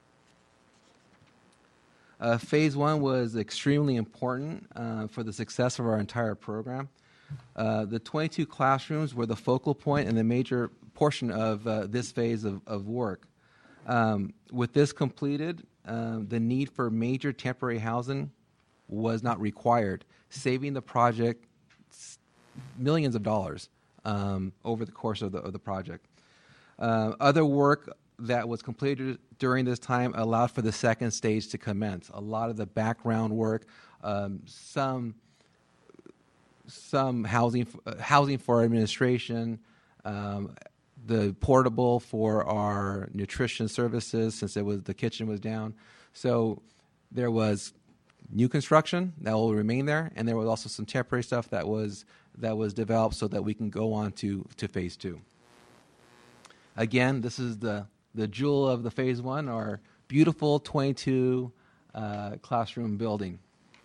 Uh, phase one was extremely important uh, for the success of our entire program. Uh, the twenty-two classrooms were the focal point and the major portion of uh, this phase of, of work. Um, with this completed, um, the need for major temporary housing was not required, saving the project millions of dollars um, over the course of the, of the project. Uh, other work that was completed during this time allowed for the second stage to commence. A lot of the background work, um, some some housing uh, housing for administration, um, the portable for our nutrition services since it was the kitchen was down. So there was new construction that will remain there, and there was also some temporary stuff that was that was developed so that we can go on to, to phase two. Again, this is the the jewel of the phase one, our beautiful twenty-two uh, classroom building.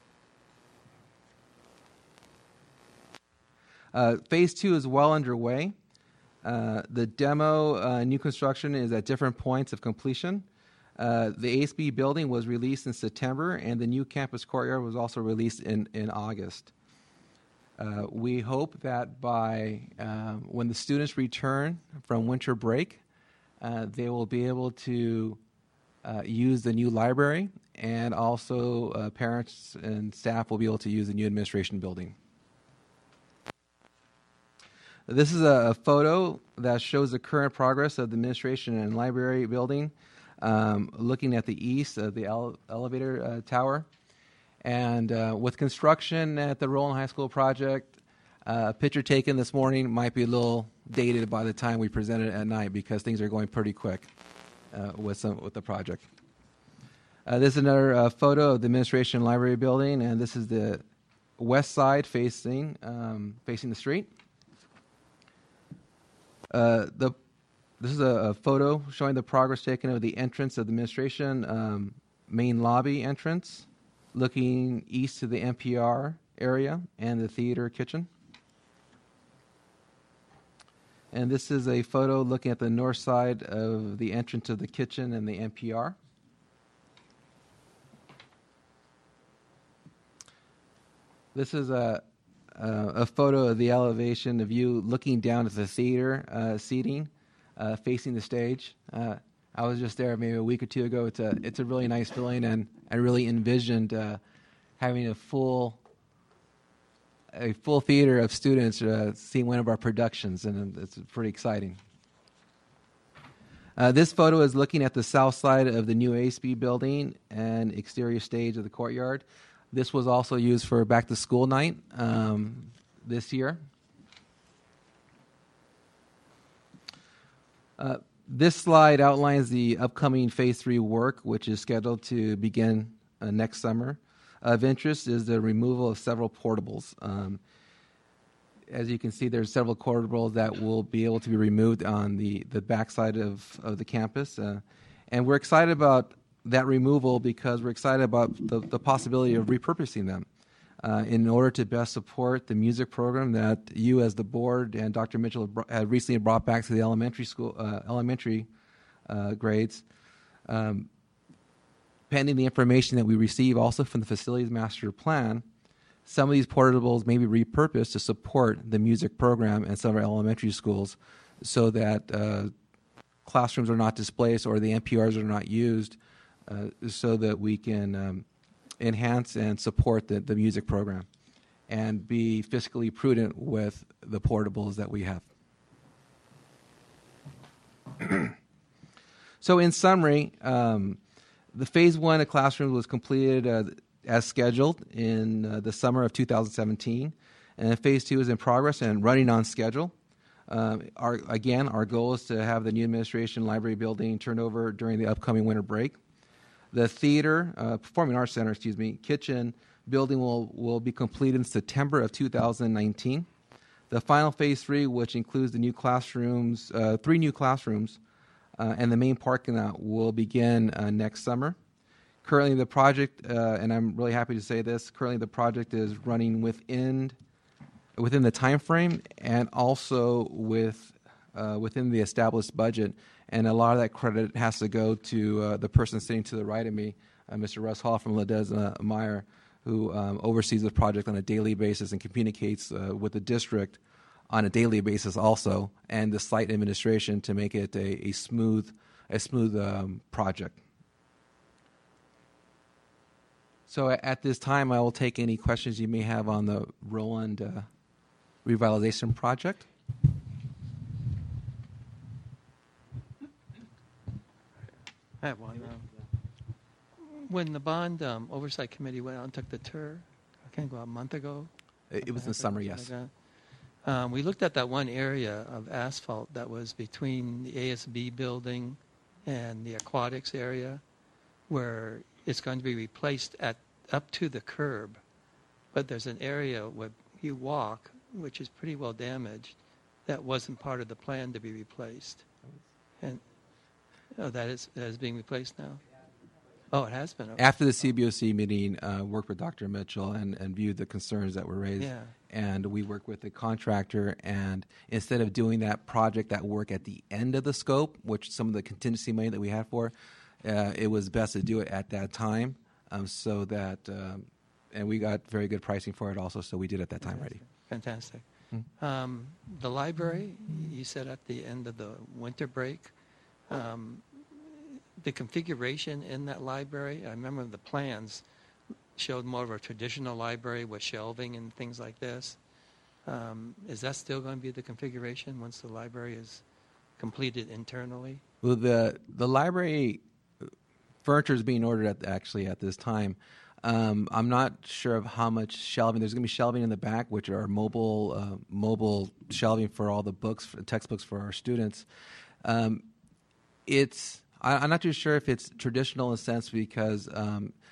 Uh, phase two is well underway. Uh, the demo uh, new construction is at different points of completion. Uh, the A S B building was released in September, and the new campus courtyard was also released in, in August. Uh, we hope that by uh, when the students return from winter break, uh, they will be able to uh, use the new library, and also uh, parents and staff will be able to use the new administration building. This is a, a photo that shows the current progress of the administration and library building, um, looking at the east of the ele- elevator uh, tower. And uh, with construction at the Roland High School project, uh, a picture taken this morning might be a little dated by the time we present it at night because things are going pretty quick uh, with some with the project. Uh, this is another uh, photo of the administration and library building, and this is the west side facing um, facing the street. Uh, the this is a, a photo showing the progress taken of the entrance of the administration um, main lobby entrance, looking east to the N P R area and the theater kitchen. And this is a photo looking at the north side of the entrance of the kitchen and the N P R. This is a uh, a photo of the elevation of you looking down at the theater uh, seating, uh, facing the stage. Uh, I was just there maybe a week or two ago. It's a it's a really nice feeling, and I really envisioned uh, having a full a full theater of students uh, seeing one of our productions, and it's pretty exciting. Uh, this photo is looking at the south side of the new A S B building and exterior stage of the courtyard. This was also used for back to school night um, this year. Uh, this slide outlines the upcoming phase three work, which is scheduled to begin uh, next summer. Of interest is the removal of several portables. Um, as you can see, there's several portables that will be able to be removed on the, the backside of, of the campus. Uh, and we're excited about that removal because we're excited about the, the possibility of repurposing them uh, in order to best support the music program that you as the board and Doctor Mitchell have, br- have recently brought back to the elementary school, uh, elementary uh, grades. Um, pending the information that we receive also from the facilities master plan, some of these portables may be repurposed to support the music program in some of our elementary schools so that uh, classrooms are not displaced or the N P Rs are not used uh, so that we can um, enhance and support the, the music program and be fiscally prudent with the portables that we have. So in summary, um, the phase one of classrooms was completed uh, as scheduled in uh, the summer of two thousand seventeen, and phase two is in progress and running on schedule. Uh, our, again, our goal is to have the new administration library building turned over during the upcoming winter break. The theater, uh, Performing Arts Center, excuse me, kitchen building will, will be completed in September of two thousand nineteen. The final phase three, which includes the new classrooms, uh, three new classrooms, Uh, and the main parking lot will begin uh, next summer. Currently, the project, uh, and I'm really happy to say this, currently the project is running within within the time frame and also with uh, within the established budget. And a lot of that credit has to go to uh, the person sitting to the right of me, uh, Mister Russ Hall from Ledesma Meyer, who um, oversees the project on a daily basis and communicates uh, with the district on a daily basis also, and the site administration to make it a, a smooth, a smooth um, project. So at this time, I will take any questions you may have on the Roland uh, revitalization project. I have one. Um, when the bond um, oversight committee went out and took the tour, I can't go a month ago. It, it was in the summer, yes. Like Um, we looked at that one area of asphalt that was between the A S B building and the aquatics area where it's going to be replaced at up to the curb. But there's an area where you walk, which is pretty well damaged, that wasn't part of the plan to be replaced. And oh, that is, that is being replaced now? Oh, it has been. Okay. After the C B O C meeting, uh, worked with Doctor Mitchell and, and viewed the concerns that were raised. Yeah. And we worked with the contractor, and instead of doing that project, that work at the end of the scope, which some of the contingency money that we had for, uh, it was best to do it at that time, um, so that, um, and we got very good pricing for it also, so we did it at that time already. Fantastic. Hmm. Um, the library, you said at the end of the winter break, um, the configuration in that library, I remember the plans showed more of a traditional library with shelving and things like this. Um, is that still going to be the configuration once the library is completed internally? Well, the the library furniture is being ordered at actually at this time. Um, I'm not sure of how much shelving. There's going to be shelving in the back, which are mobile uh, mobile shelving for all the books, textbooks for our students. Um, it's I, I'm not too sure if it's traditional in a sense because um,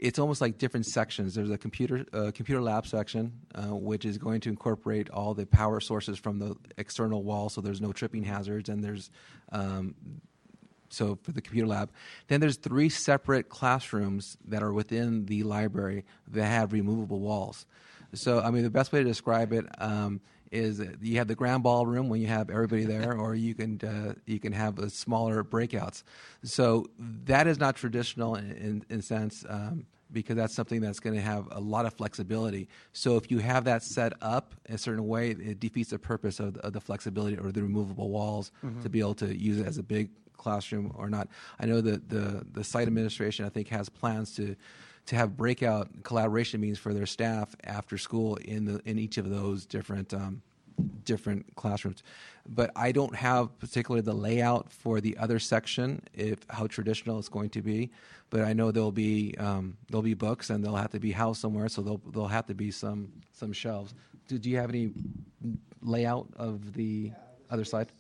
it's almost like different sections. There's a computer uh, computer lab section, uh, which is going to incorporate all the power sources from the external wall, so there's no tripping hazards, and there's um, so for the computer lab. Then there's three separate classrooms that are within the library that have removable walls. So, I mean, the best way to describe it um, is that you have the grand ballroom when you have everybody there, or you can uh, you can have a smaller breakouts. So that is not traditional in, in, in sense um, because that's something that's going to have a lot of flexibility. So if you have that set up in a certain way, it defeats the purpose of the, of the flexibility or the removable walls mm-hmm. to be able to use it as a big classroom or not. I know that the, the site administration, I think, has plans to to have breakout collaboration meetings for their staff after school in the in each of those different um, different classrooms. But I don't have particularly the layout for the other section, if how traditional it's going to be. But I know there'll be um, there'll be books and they'll have to be housed somewhere, so there'll there'll have to be some some shelves. Do, do you have any layout of the yeah, the other side?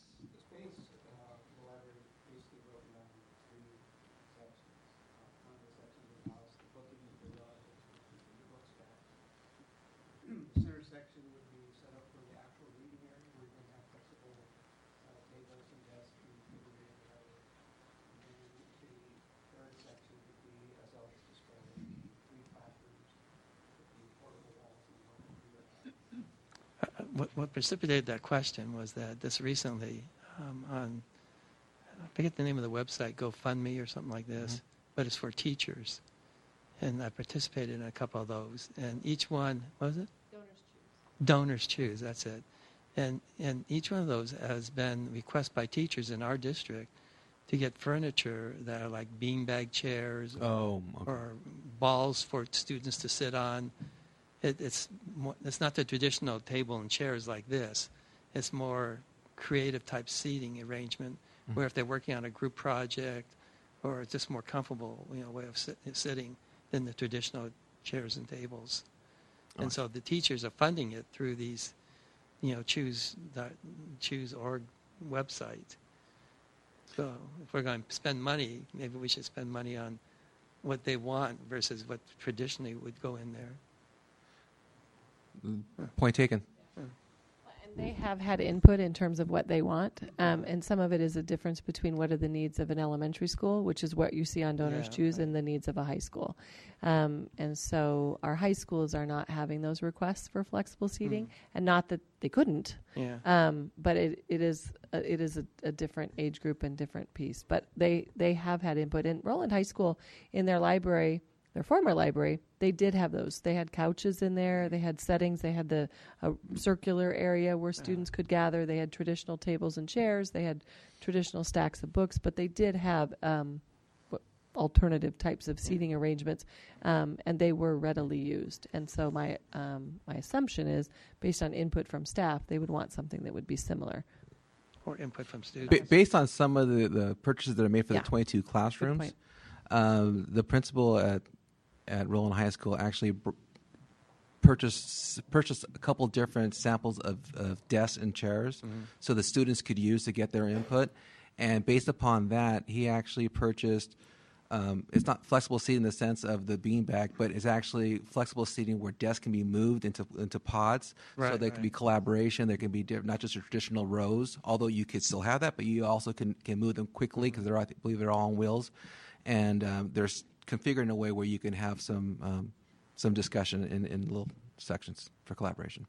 What, what precipitated that question was that this recently um, on, I forget the name of the website, GoFundMe or something like this, mm-hmm. but it's for teachers. And I participated in a couple of those. And each one, what was it? Donors Choose. Donors Choose, that's it. And, and each one of those has been requested by teachers in our district to get furniture that are like beanbag chairs or, oh, okay. or balls for students to sit on. It, it's more, it's not the traditional table and chairs like this. It's more creative type seating arrangement, mm-hmm. where if they're working on a group project, or it's just more comfortable, you know, way of sit, sitting than the traditional chairs and tables. Oh. And so the teachers are funding it through these, you know, choose that choose org website. So if we're going to spend money, maybe we should spend money on what they want versus what traditionally would go in there. Point taken. And they have had input in terms of what they want, um, and some of it is a difference between what are the needs of an elementary school, which is what you see on Donors Yeah, Choose, right. and the needs of a high school. Um, and so our high schools are not having those requests for flexible seating, Mm. and not that they couldn't, Yeah. um, but it, it is a, it is a, a different age group and different piece. But they, they have had input. In Roland High School, in their library, their former library, they did have those. They had couches in there. They had settings. They had the a circular area where students could gather. They had traditional tables and chairs. They had traditional stacks of books. But they did have um, w- alternative types of seating arrangements, um, and they were readily used. And so my um, my assumption is, based on input from staff, they would want something that would be similar. Or input from students. Ba- based on some of the, the purchases that are made for Yeah. the twenty-two Good classrooms, point. um, the principal at at Roland High School actually br- purchased purchased a couple different samples of, of desks and chairs, Mm-hmm. so the students could use to get their input. And based upon that, he actually purchased. Um, it's not flexible seating in the sense of the beanbag, but it's actually flexible seating where desks can be moved into into pods. So Right, there can right. be collaboration. There can be diff- not just your traditional rows, although you could still have that, but you also can, can move them quickly because they're I believe they're all on wheels, and um, they're s- configured in a way where you can have some um, some discussion in, in little sections for collaboration.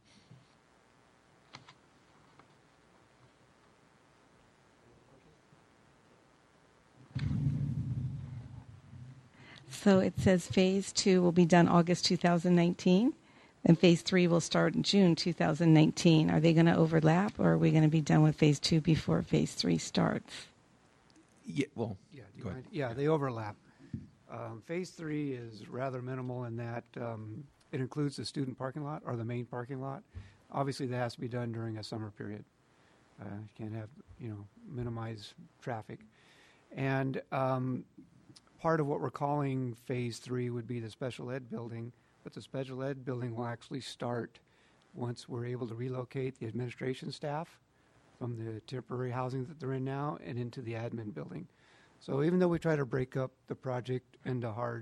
So it says phase two will be done August two thousand nineteen, and phase three will start in June two thousand nineteen. Are they going to overlap, or are we going to be done with phase two before phase three starts? Yeah, well, Yeah, do you go ahead. mind? Yeah, they overlap. Um, phase three is rather minimal in that um, it includes the student parking lot or the main parking lot. Obviously, that has to be done during a summer period. Uh, you can't have, you know, minimize traffic. And um, part of what we're calling phase three would be the special ed building, but the special ed building will actually start once we're able to relocate the administration staff from the temporary housing that they're in now and into the admin building. So even though we try to break up the project into hard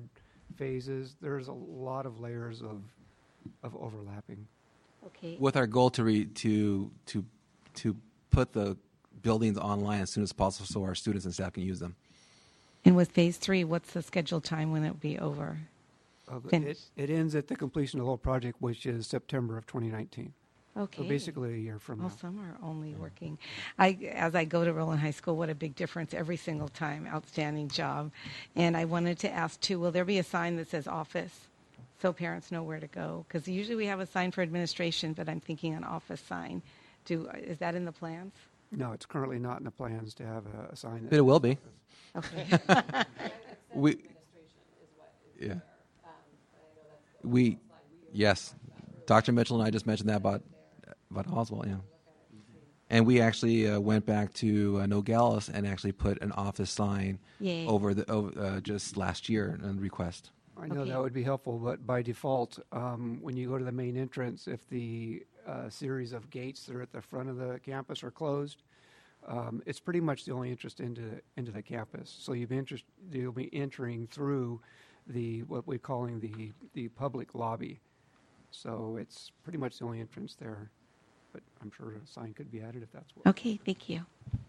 phases. There's a lot of layers of of overlapping. Okay. With our goal to re, to to to put the buildings online as soon as possible, so our students and staff can use them. And with phase three, what's the scheduled time when it will be over? Uh, it, Finished. it ends at the completion of the whole project, which is September of twenty nineteen. Okay. So basically a year from Well, now. some are only working. I, as I go to Roland High School, what a big difference every single time. Outstanding job. And I wanted to ask too, will there be a sign that says office so parents know where to go? Because usually we have a sign for administration, but I'm thinking an office sign. Do is that in the plans? No, it's currently not in the plans to have a, a sign. But it will be. Okay. We. Yeah. We. Yes. Doctor Mitchell and I just mentioned that about about Oswald, yeah. And we actually uh, went back to uh, Nogales and actually put an office sign Yay. over the over, uh, just last year on request. I know Okay. that would be helpful, but by default, um, when you go to the main entrance, if the uh, series of gates that are at the front of the campus are closed, um, it's pretty much the only entrance into into the campus. So you'll be interest, you'll be entering through the what we're calling the the public lobby. So it's pretty much the only entrance there. But I'm sure a sign could be added if that's what. Okay, thank you.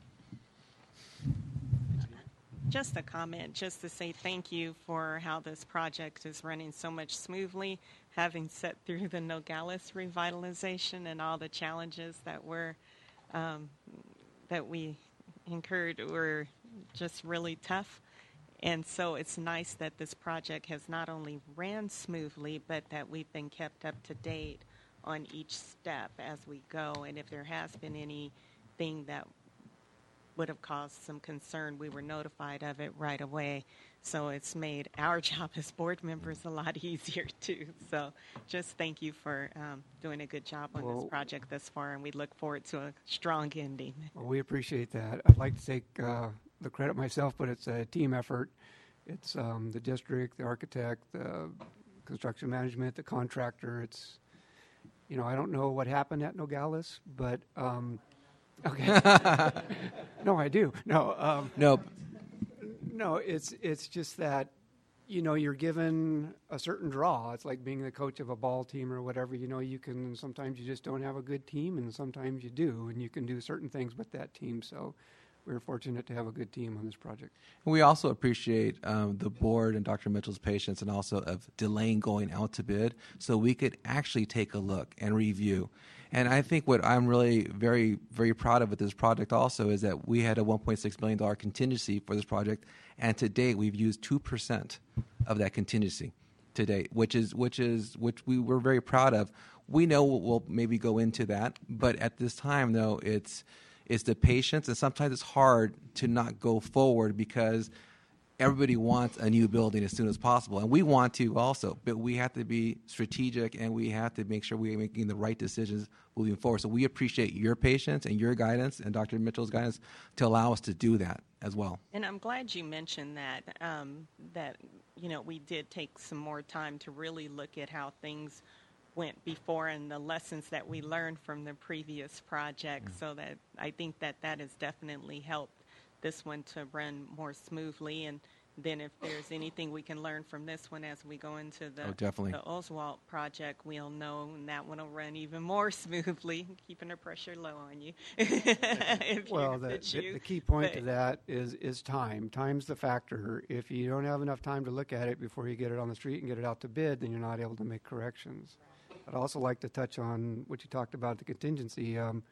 Just a comment, just to say thank you for how this project is running so much smoothly, having sat through the Nogales revitalization and all the challenges that were um, that we incurred were just really tough. And so it's nice that this project has not only ran smoothly, but that we've been kept up to date on each step as we go. And if there has been anything that would have caused some concern, we were notified of it right away. So it's made our job as board members a lot easier too. So just thank you for um, doing a good job on Well- this project thus far, and we look forward to a strong ending. Well, we appreciate that. I'd like to take uh, the credit myself, but it's a team effort. It's um, the district, the architect, the construction management, the contractor. It's, you know, I don't know what happened at Nogales, but um, okay. No, I do. No, um, No, no. It's it's just that, you know, you're given a certain draw. It's like being the coach of a ball team or whatever. You know, you can sometimes you just don't have a good team, and sometimes you do, and you can do certain things with that team. So we're fortunate to have a good team on this project. we also appreciate um, the board and Doctor Mitchell's patience and also of delaying going out to bid so we could actually take a look and review. And I think what I'm really very, very proud of with this project also is that we had a one point six million dollars contingency for this project, and to date we've used two percent of that contingency to date, which is which is which we were very proud of. We know we'll, we'll maybe go into that, but at this time, though, it's it's the patience, and sometimes it's hard to not go forward because everybody wants a new building as soon as possible, and we want to also, but we have to be strategic and we have to make sure we're making the right decisions moving forward. So we appreciate your patience and your guidance and Doctor Mitchell's guidance to allow us to do that as well. And I'm glad you mentioned that, um, that, you know, we did take some more time to really look at how things went before and the lessons that we learned from the previous project. Mm-hmm. So that I think that that has definitely helped this one to run more smoothly. And then if there's anything we can learn from this one as we go into the, Oh, definitely. the Oswald project, we'll know, and that one will run even more smoothly, keeping the pressure low on you. if Well, you, the, it's the, you. the key point But- to that is is time. Time's the factor. If you don't have enough time to look at it before you get it on the street and get it out to bid, then you're not able to make corrections. I'd also like to touch on what you talked about, the contingency. Um,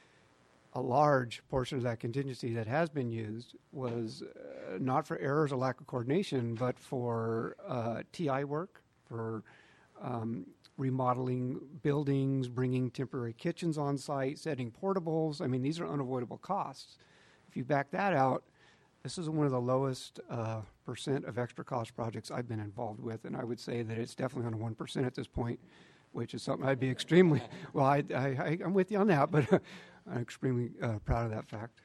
a large portion of that contingency that has been used was uh, not for errors or lack of coordination, but for uh, T I work, for um, remodeling buildings, bringing temporary kitchens on site, setting portables. I mean, these are unavoidable costs. If you back that out, this is one of the lowest uh, percent of extra cost projects I've been involved with, and I would say that it's definitely on a one percent at this point, which is something I'd be extremely, well, I, I, I, I'm with you on that, but I'm extremely uh, proud of that fact.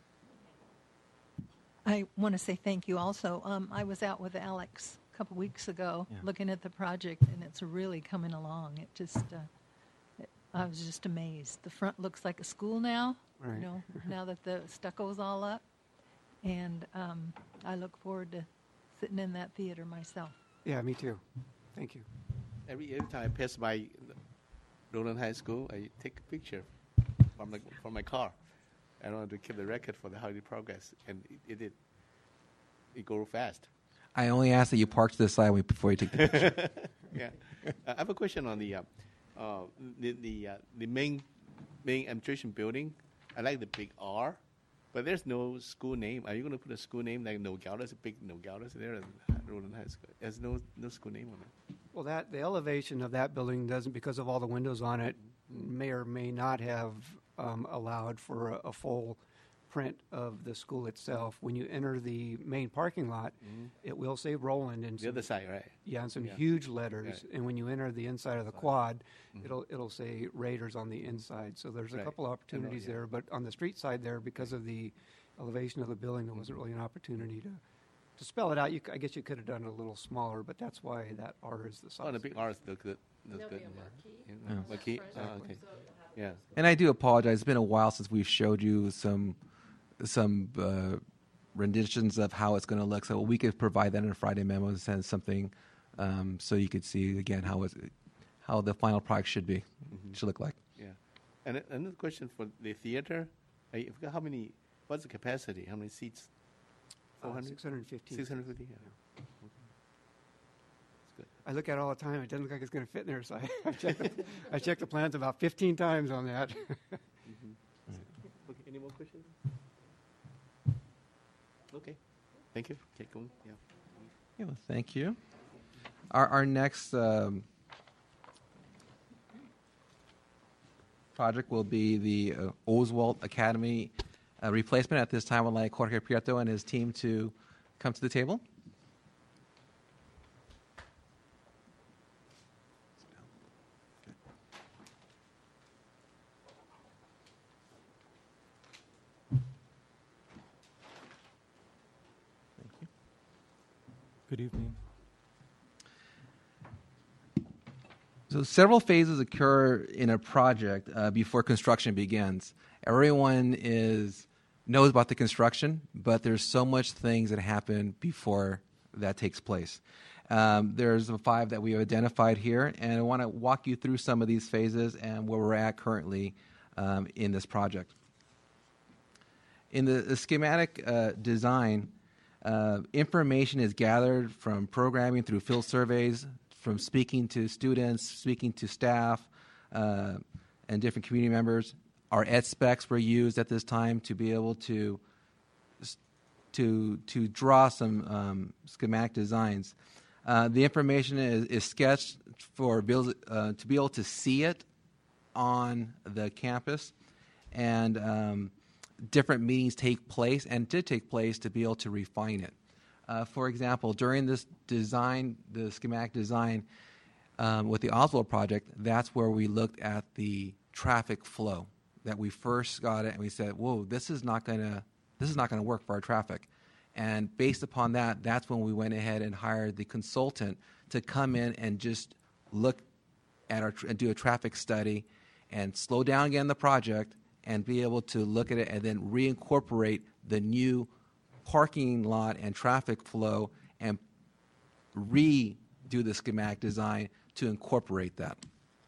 I want to say thank you also. Um, I was out with Alex a couple weeks ago Yeah. looking at the project, and it's really coming along. It just, uh, it, I was just amazed. The front looks like a school now, Right. you know, now that the stucco's all up. And um, I look forward to sitting in that theater myself. Yeah, me too. Thank you. Every every time I pass by Roland High School, I take a picture from the, from my car. I want to keep the record for the how it progress, and it, it did. It go fast. I only ask that you park to the side when- before you take the picture. Yeah. Uh, I have a question on the uh, uh, the the, uh, the main main administration building. I like the big R, but there's no school name. Are you going to put a school name like Nogales, a big Nogales there in Roland High School? There's no no school name on it. Well, that the elevation of that building doesn't, because of all the windows on it, may or may not have um, allowed for a, a full print of the school itself. When you enter the main parking lot, Mhm. it will say Roland and The some, other side, right? yeah, and some Yeah. huge letters. Right. And when you enter the inside of the quad, Mhm. it'll it'll say Raiders on the inside. So there's a Right. couple opportunities yeah. there, but on the street side there, because of the elevation of the building, there wasn't really an opportunity to. To spell it out, you, c- I guess you could have done it a little smaller, but that's why that R is the size. Oh, the big R is look good. Looks There'll good. be a yeah. marquee. Yeah, Yeah. marquee. Front Oh, door, okay. so it'll have a Yeah. And I do apologize. It's been a while since we've showed you some some uh, renditions of how it's going to look. So we could provide that in a Friday memo and send something, um, so you could see again how it's, how the final product should be, Mhm. should look like. Yeah. And a- another question for the theater. I forgot how many. What's the capacity? How many seats? Uh, four hundred. six hundred fifty. Six hundred fifty. Yeah. Okay. That's good. I look at it all the time. It doesn't look like it's going to fit in there, so I, I check the, I check the plans about fifteen times on that. Mhm. Okay. Any more questions? Okay. Thank you. Get going. Yeah. Yeah, well, thank you. Our, our next um, project will be the uh, Oswald Academy uh, replacement. At this time, I'd like Jorge Prieto and his team to come to the table. Thank you. Good evening. So several phases occur in a project uh, before construction begins. Everyone is knows about the construction, but there's so much things that happen before that takes place. Um, there's the five that we have identified here, and I want to walk you through some of these phases and where we're at currently um, in this project. In the, the schematic uh, design, uh, information is gathered from programming through field surveys, from speaking to students, speaking to staff, uh, and different community members. Our ed specs were used at this time to be able to to to draw some um, schematic designs. Uh, the information is, is sketched for build, uh, to be able to see it on the campus, and um, different meetings take place and did take place to be able to refine it. Uh, for example, during this design, the schematic design um, with the Oswald project, that's where we looked at the traffic flow. That we first got it and we said, "Whoa, this is not gonna, this is not gonna work for our traffic." And based upon that, that's when we went ahead and hired the consultant to come in and just look at our and do a traffic study, and slow down again the project and be able to look at it and then reincorporate the new parking lot and traffic flow and redo the schematic design to incorporate that.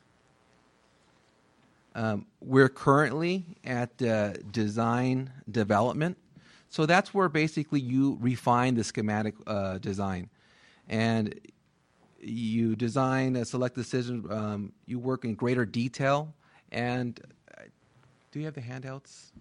Um, we're currently at uh, design development. So that's where basically you refine the schematic uh, design. And you design a select decision, um, you work in greater detail. And uh, do you have the handouts?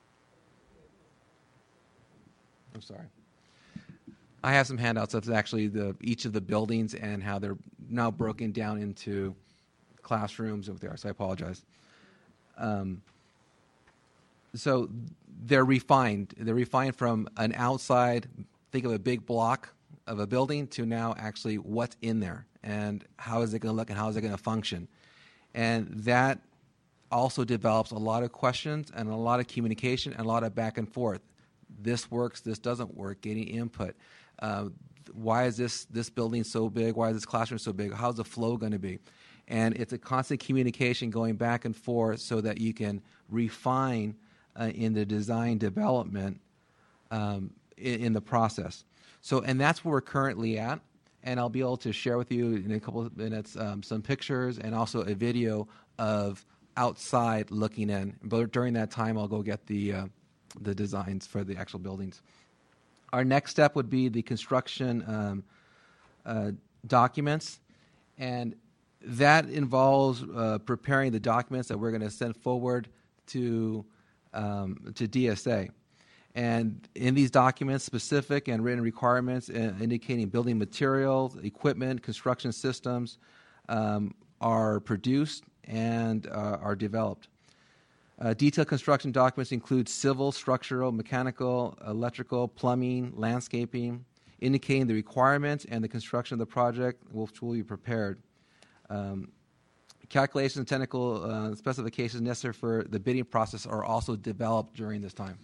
I'm sorry. I have some handouts of actually the each of the buildings and how they're now broken down into classrooms and what they are, so I apologize. Um, so they're refined. They're refined from an outside, think of a big block of a building, to now actually what's in there and how is it going to look and how is it going to function. And that also develops a lot of questions and a lot of communication and a lot of back and forth. This works, this doesn't work, getting input. Uh, why is this, this building so big? Why is this classroom so big? How's the flow going to be? And it's a constant communication going back and forth so that you can refine uh, in the design development um, in, in the process. So, and that's where we're currently at. and I'll be able to share with you in a couple of minutes um, some pictures and also a video of outside looking in. But during that time, I'll go get the uh, the designs for the actual buildings. Our next step would be the construction um, uh, documents, and that involves uh, preparing the documents that we're going to send forward to um, to D S A. And in these documents, specific and written requirements uh, indicating building materials, equipment, construction systems um, are produced and uh, are developed. Uh, detailed construction documents include civil, structural, mechanical, electrical, plumbing, landscaping, indicating the requirements and the construction of the project, which will be prepared. Um, calculations and technical uh, specifications necessary for the bidding process are also developed during this time.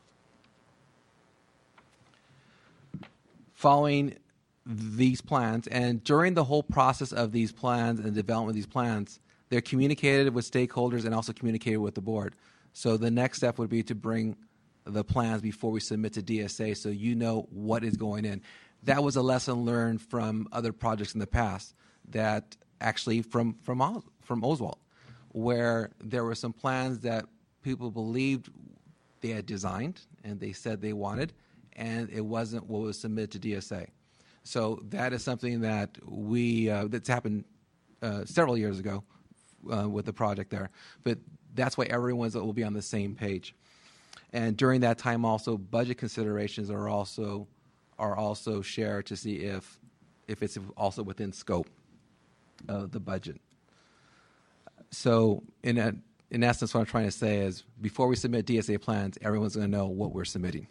Following these plans, and during the whole process of these plans and development of these plans, they're communicated with stakeholders and also communicated with the board. So the next step would be to bring the plans before we submit to D S A so you know what is going in. That was a lesson learned from other projects in the past, that actually from, from, Os- from Oswald, where there were some plans that people believed they had designed and they said they wanted, and it wasn't what was submitted to D S A. So that is something that we, uh, that's happened uh, several years ago uh, with the project there. But that's why everyone will be on the same page. And during that time also, budget considerations are also are also shared to see if if it's also within scope of the budget. So in a, in essence, what I'm trying to say is before we submit D S A plans, everyone's going to know what we're submitting.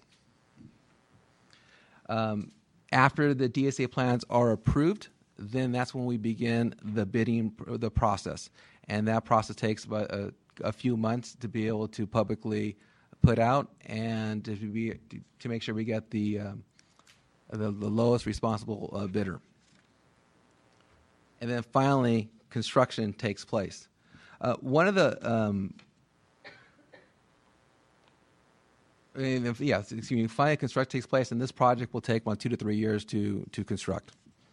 Um, after the D S A plans are approved, then that's when we begin the bidding, the process. And that process takes about a, a few months to be able to publicly put out and to, be, to make sure we get the, um, the, the lowest responsible uh, bidder. And then finally, construction takes place. Uh, one of the um, Yeah, excuse me. Finally, construction takes place, and this project will take about two to three years to to construct.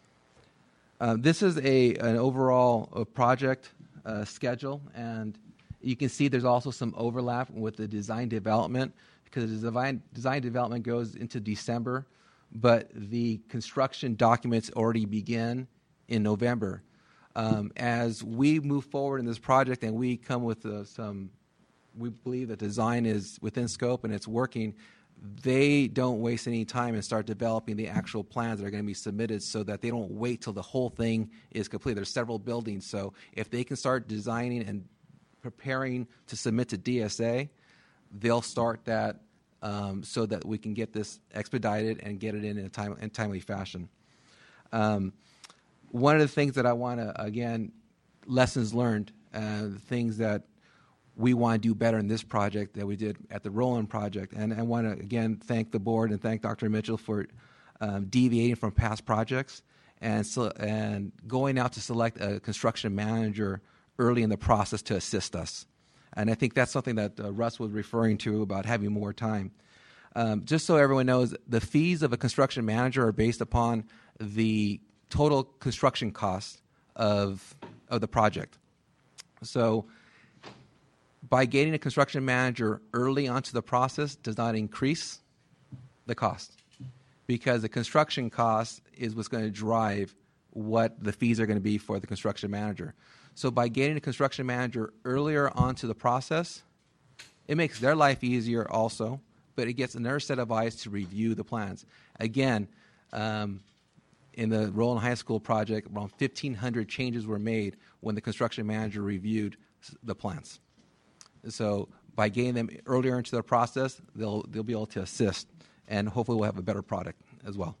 Uh, this is a an overall uh, project uh, schedule, and you can see there's also some overlap with the design development because the design design development goes into December, but the construction documents already begin in November. Um, as we move forward in this project and we come with uh, some. We believe that design is within scope and it's working, they don't waste any time and start developing the actual plans that are going to be submitted so that they don't wait till the whole thing is complete. There's several buildings, so if they can start designing and preparing to submit to D S A, they'll start that um, so that we can get this expedited and get it in in a time, in timely fashion. Um, one of the things that I want to, again, lessons learned, uh, things that we want to do better in this project that we did at the Roland project. And I want to, again, thank the board and thank Doctor Mitchell for um, deviating from past projects and, so, and going out to select a construction manager early in the process to assist us. And I think that's something that uh, Russ was referring to about having more time. Um, just so everyone knows, the fees of a construction manager are based upon the total construction cost of, of the project. So by getting a construction manager early onto the process does not increase the cost, because the construction cost is what's going to drive what the fees are going to be for the construction manager. So by getting a construction manager earlier onto the process, it makes their life easier also, but it gets another set of eyes to review the plans. Again, um, in the Roland High School project, around fifteen hundred changes were made when the construction manager reviewed the plans. So by getting them earlier into the process, they'll they'll be able to assist, and hopefully we'll have a better product as well.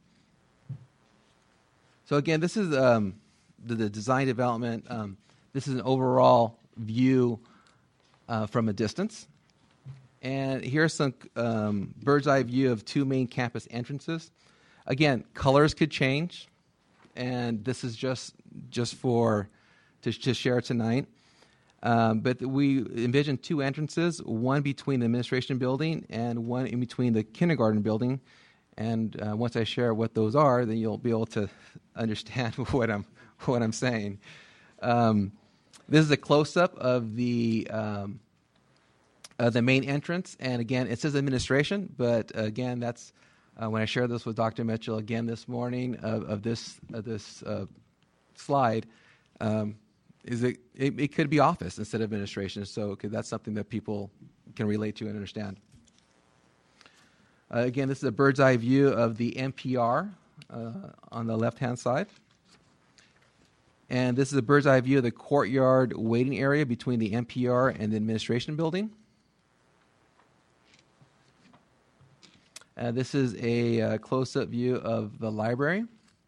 So again, this is um, the, the design development. Um, this is an overall view uh, from a distance. And here's some um, bird's eye view of two main campus entrances. Again, colors could change, and this is just just for to, to share tonight. Um, but we envision two entrances, one between the administration building and one in between the kindergarten building. And uh, once I share what those are, then you'll be able to understand what I'm what I'm saying. Um, this is a close-up of the um, of the main entrance, and again, it says administration, but again, that's uh, when I shared this with Doctor Mitchell again this morning of, of this of this uh, slide. Um, is it, it? It could be office instead of administration, so okay, that's something that people can relate to and understand. Uh, again, this is a bird's eye view of the N P R uh, on the left-hand side. And this is a bird's eye view of the courtyard waiting area between the N P R and the administration building. Uh, this is a uh, close-up view of the library.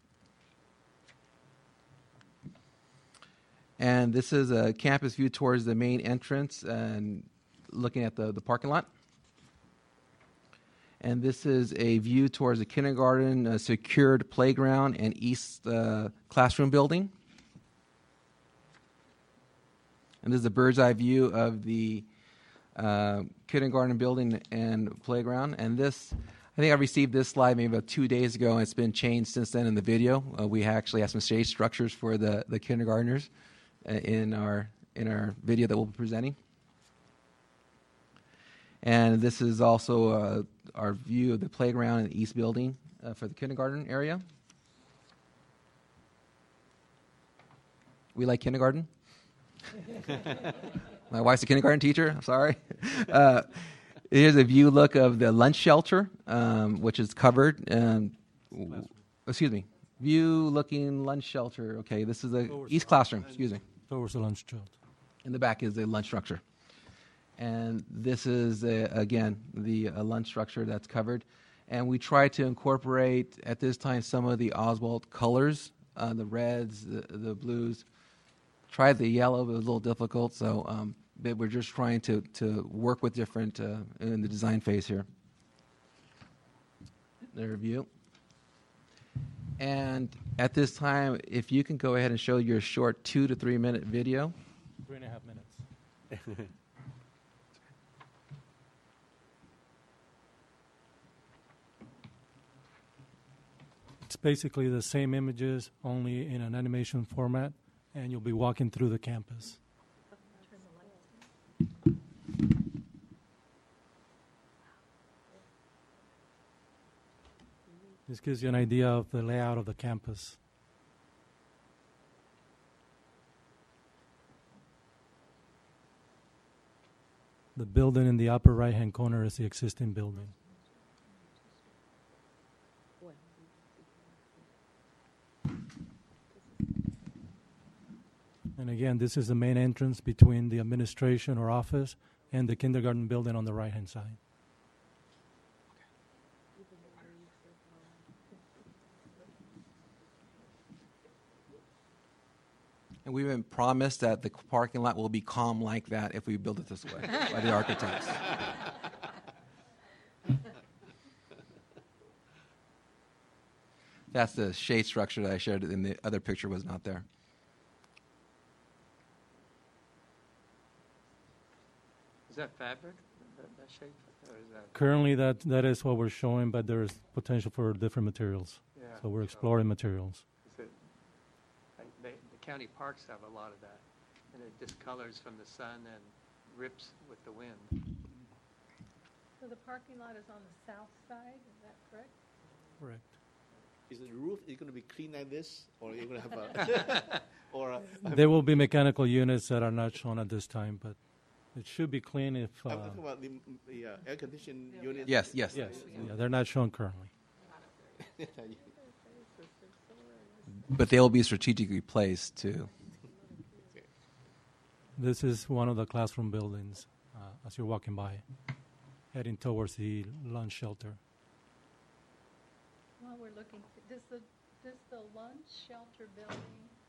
And this is a campus view towards the main entrance and looking at the, the parking lot. And this is a view towards the kindergarten, uh, secured playground, and east uh, classroom building. And this is a bird's eye view of the uh, kindergarten building and playground. And this, I think I received this slide maybe about two days ago, and it's been changed since then in the video. Uh, we actually have some shade structures for the, the kindergartners uh, in our in our video that we'll be presenting. And this is also uh, our view of the playground in the east building uh, for the kindergarten area. We like kindergarten. My wife's a kindergarten teacher. I'm sorry. Uh, here's a view look of the lunch shelter, um, which is covered. Um, w- excuse me. View looking lunch shelter. Okay, this is the Towards east classroom. Excuse me. Towards the lunch shelter. In the back is the lunch structure. And this is, uh, again, the uh, lunch structure that's covered. And we try to incorporate, at this time, some of the Oswald colors, uh, the reds, the, the blues. Tried the yellow, but it was a little difficult. So um, but we're just trying to, to work with different uh, in the design phase here. The review. And at this time, if you can go ahead and show your short two to three minute video. Three and a half minutes. It's basically the same images, only in an animation format, and you'll be walking through the campus. This gives you an idea of the layout of the campus. The building in the upper right-hand corner is the existing building. And again, this is the main entrance between the administration or office and the kindergarten building on the right-hand side. And we've been promised that the parking lot will be calm like that if we build it this way by the architects. That's the shade structure that I showed in the other picture was not there. Is that fabric, that, that shape? Or is that Currently, that, that is what we're showing, but there is potential for different materials. yeah, So we're exploring materials. Is it, I, they, the county parks have a lot of that, and it discolors from the sun and rips with the wind. So the parking lot is on the south side, is that correct? Correct. Is the roof is going to be clean like this, or you're going to have a, or a, There will be mechanical units that are not shown at this time, but it should be clean if. Uh, I'm talking about the, the uh, air conditioned unit. Yes, yes. yes, yeah, they're not shown currently. But they will be strategically placed too. This is one of the classroom buildings uh, as you're walking by, heading towards the lunch shelter. While we're looking, does the, does the lunch shelter building,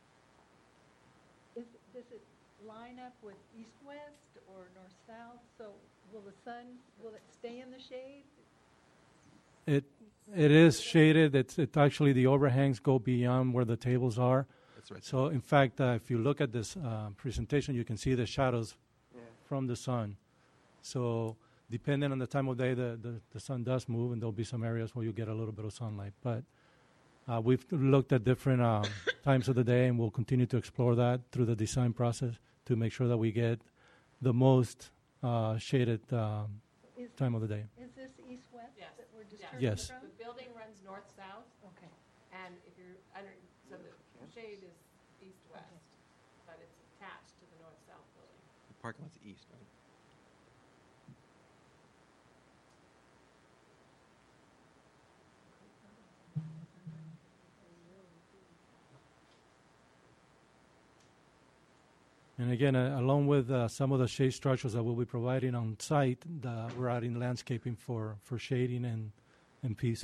is, does it line up with east-west or north-south? So will the sun, will it stay in the shade? It it is shaded. It's it actually the overhangs go beyond where the tables are. That's right. So in fact, uh, if you look at this uh, presentation, you can see the shadows Yeah. from the sun. So depending on the time of day, the, the, the sun does move, and there'll be some areas where you get a little bit of sunlight. But uh, we've looked at different um, times of the day, and we'll continue to explore that through the design process to make sure that we get the most uh, shaded um, Is- time of the day. Is this east-west Yes. that we're Yeah. disturbed Yes. from? The building runs north-south, Okay. and if you're under, so the shade is east-west, but it's attached to the north-south building. The parking lot's east, right? And again, uh, along with uh, some of the shade structures that we'll be providing on site, the, we're adding landscaping for, for shading and, and peace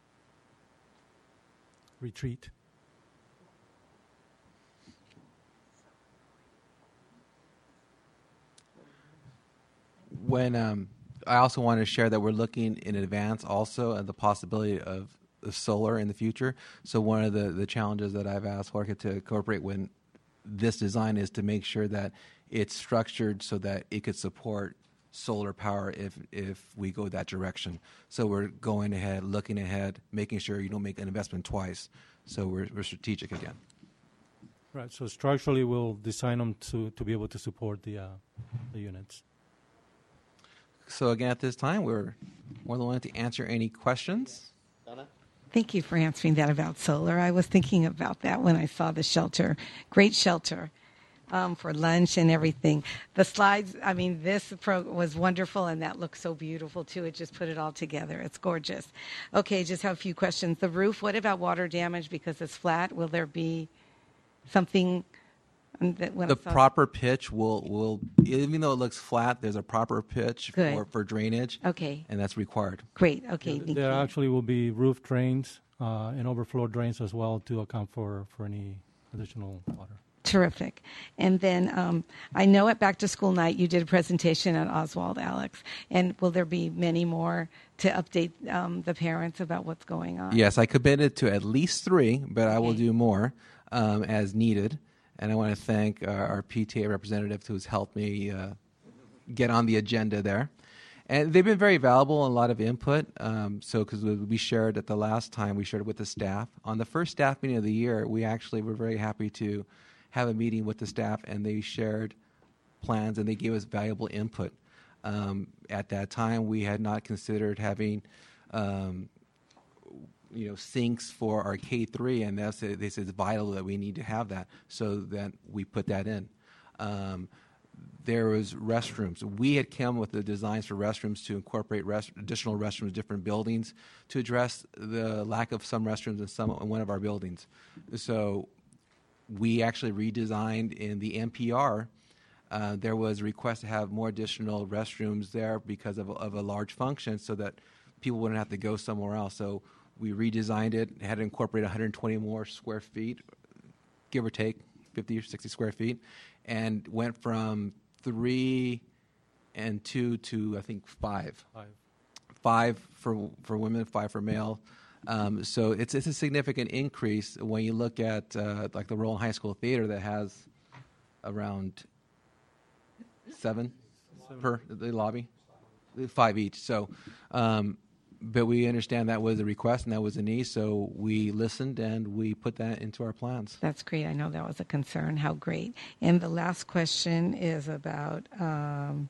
retreat. When um, I also want to share that we're looking in advance also at the possibility of, of solar in the future. So one of the, the challenges that I've asked Jorge to incorporate when this design is to make sure that it's structured so that it could support solar power if if we go that direction. So we're going ahead, looking ahead, making sure you don't make an investment twice. So we're we're strategic again. Right. So structurally, we'll design them to, to be able to support the uh, the units. So again, at this time, we're more than willing to answer any questions. Donna? Thank you for answering that about solar. I was thinking about that when I saw the shelter. Great shelter um, for lunch and everything. The slides, I mean, this pro- was wonderful, and that looks so beautiful, too. It just put it all together. It's gorgeous. Okay, just have a few questions. The roof, what about water damage because it's flat? Will there be something that when The I saw proper pitch will will even though it looks flat, there's a proper pitch Good. for, for drainage. Okay. And that's required. Great. Okay. Yeah, Thank there you. actually will be roof drains uh, and overflow drains as well to account for, for any additional water. Terrific. And then um, I know at Back to School Night you did a presentation at Oswald, Alex. And will there be many more to update um, the parents about what's going on? Yes, I committed to at least three, but I will Okay. do more um, as needed. And I want to thank uh, our P T A representative who's helped me uh, get on the agenda there. And they've been very valuable and a lot of input. Um, so, because we shared at the last time, we shared it with the staff. On the first staff meeting of the year, we actually were very happy to have a meeting with the staff, and they shared plans and they gave us valuable input. Um, at that time, we had not considered having um, you know, sinks for our K three, and that's they said it's vital that we need to have that, so that we put that in. Um, there was restrooms. We had come with the designs for restrooms to incorporate rest, additional restrooms, different buildings, to address the lack of some restrooms in some in one of our buildings. So we actually redesigned in the N P R. Uh, there was a request to have more additional restrooms there because of, of a large function, so that people wouldn't have to go somewhere else. So we redesigned it, had to incorporate one hundred twenty more square feet, give or take, fifty or sixty square feet, and went from three and two to, I think, five. Five. Five for for women, five for male. Um, so it's it's a significant increase when you look at uh, like the Roland High School Theater that has around seven, Seven. per the lobby, five each. So. Um, But we understand that was a request and that was a need, so we listened and we put that into our plans. That's great. I know that was a concern. How great. And the last question is about, um,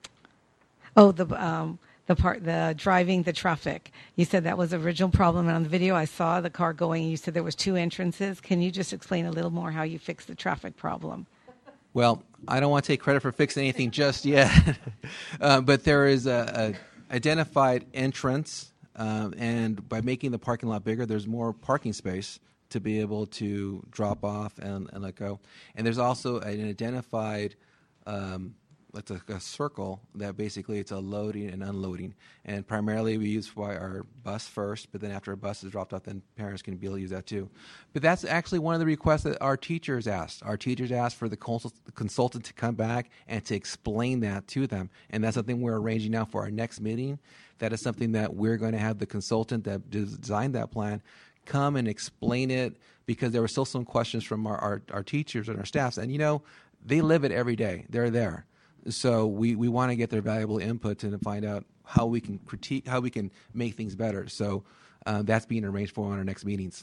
oh, the um, the part, the driving the traffic. You said that was the original problem. And on the video, I saw the car going, and you said there was two entrances. Can you just explain a little more how you fixed the traffic problem? Well, I don't want to take credit for fixing anything just yet, uh, but there is a, a identified entrance, um, and by making the parking lot bigger, there's more parking space to be able to drop off and, and let go. And there's also an identified, um, it's a, a circle that basically it's a loading and unloading. And primarily we use for our bus first, but then after a bus is dropped off, then parents can be able to use that too. But that's actually one of the requests that our teachers asked. Our teachers asked for the consult- consultant to come back and to explain that to them. And that's something we're arranging now for our next meeting. That is something that we're going to have the consultant that designed that plan come and explain it, because there were still some questions from our, our, our teachers and our staffs. And, you know, they live it every day. They're there. So we, we want to get their valuable input and find out how we can critique, how we can make things better. So uh, that's being arranged for on our next meetings.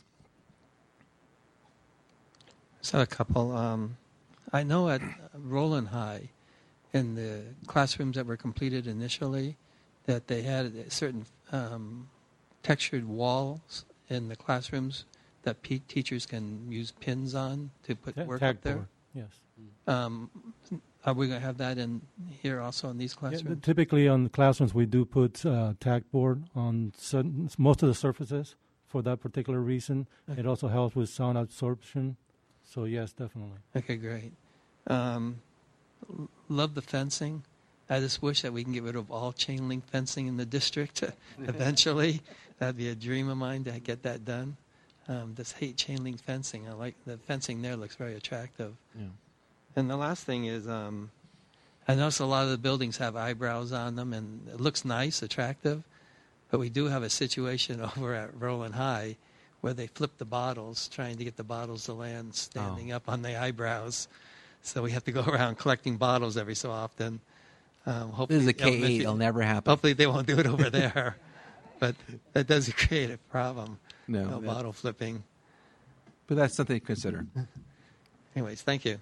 So a couple. Um, I know at Roland High, in the classrooms that were completed initially, that they had certain um, textured walls in the classrooms that P- teachers can use pins on to put Ta- work tag up there. board, yes. Um, are we going to have that in here also in these Yeah, classrooms? th- typically on the classrooms, we do put uh, tack board on certain, most of the surfaces for that particular reason. Okay. It also helps with sound absorption. So yes, definitely. Okay, great. Um, l- love the fencing. I just wish that we can get rid of all chain link fencing in the district eventually. That'd be a dream of mine to get that done. Um, just hate chain link fencing. I like the fencing there; looks very attractive. Yeah. And the last thing is, um, I notice a lot of the buildings have eyebrows on them, and it looks nice, attractive. But we do have a situation over at Roland High where they flip the bottles, trying to get the bottles to land standing Oh. up on the eyebrows. So we have to go around collecting bottles every so often. Um, hopefully, This is a K eight. elementary- It'll never happen. Hopefully they won't do it over there. But that does create a problem. No, no that- bottle flipping. But that's something to consider. Anyways, thank you.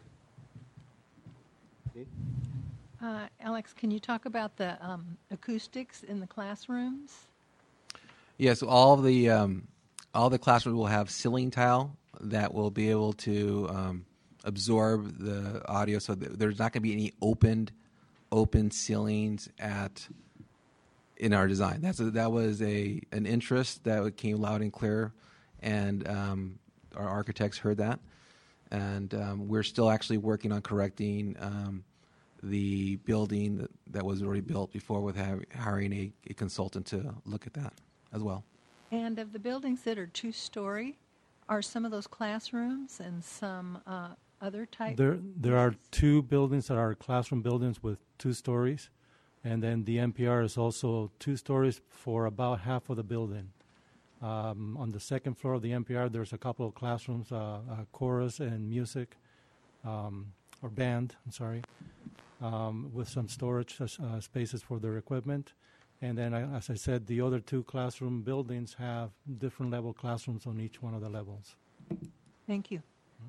Uh, Alex, can you talk about the um, acoustics in the classrooms? Yes, all the um, all the classrooms will have ceiling tile that will be able to um, absorb the audio. So th- there's not going to be any opened open ceilings at in our design. That's a, that was a an interest that came loud and clear, and um, our architects heard that, and um, we're still actually working on correcting um, the building that, that was already built before with ha- hiring a, a consultant to look at that as well. And of the buildings that are two-story, are some of those classrooms and some uh, other type? There, there are two buildings that are classroom buildings with two stories, and then the N P R is also two stories for about half of the building. Um, on the second floor of the N P R, there's a couple of classrooms, uh, uh, chorus and music, um, or band, I'm sorry, um, with some storage uh, spaces for their equipment. And then, uh, as I said, the other two classroom buildings have different level classrooms on each one of the levels. Thank you.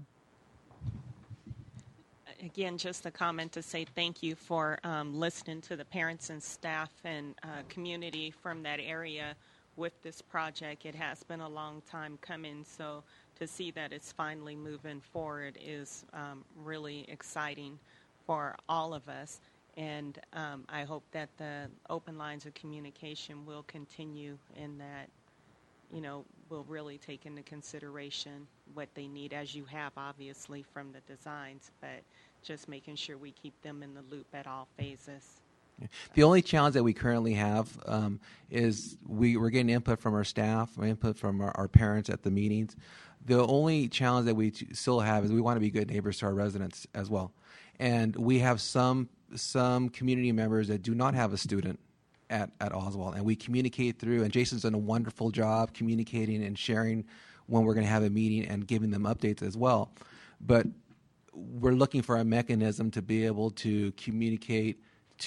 Again, just a comment to say thank you for um, listening to the parents and staff and uh, community from that area with this project. It has been a long time coming, so to see that it's finally moving forward is um, really exciting for all of us. And um, I hope that the open lines of communication will continue in that, you know, will really take into consideration what they need, as you have, obviously, from the designs, but just making sure we keep them in the loop at all phases. The only challenge that we currently have um, is we, we're getting input from our staff, input from our, our parents at the meetings. The only challenge that we t- still have is we want to be good neighbors to our residents as well. And we have some some community members that do not have a student at, at Oswald, and we communicate through, and Jason's done a wonderful job communicating and sharing when we're going to have a meeting and giving them updates as well. But we're looking for a mechanism to be able to communicate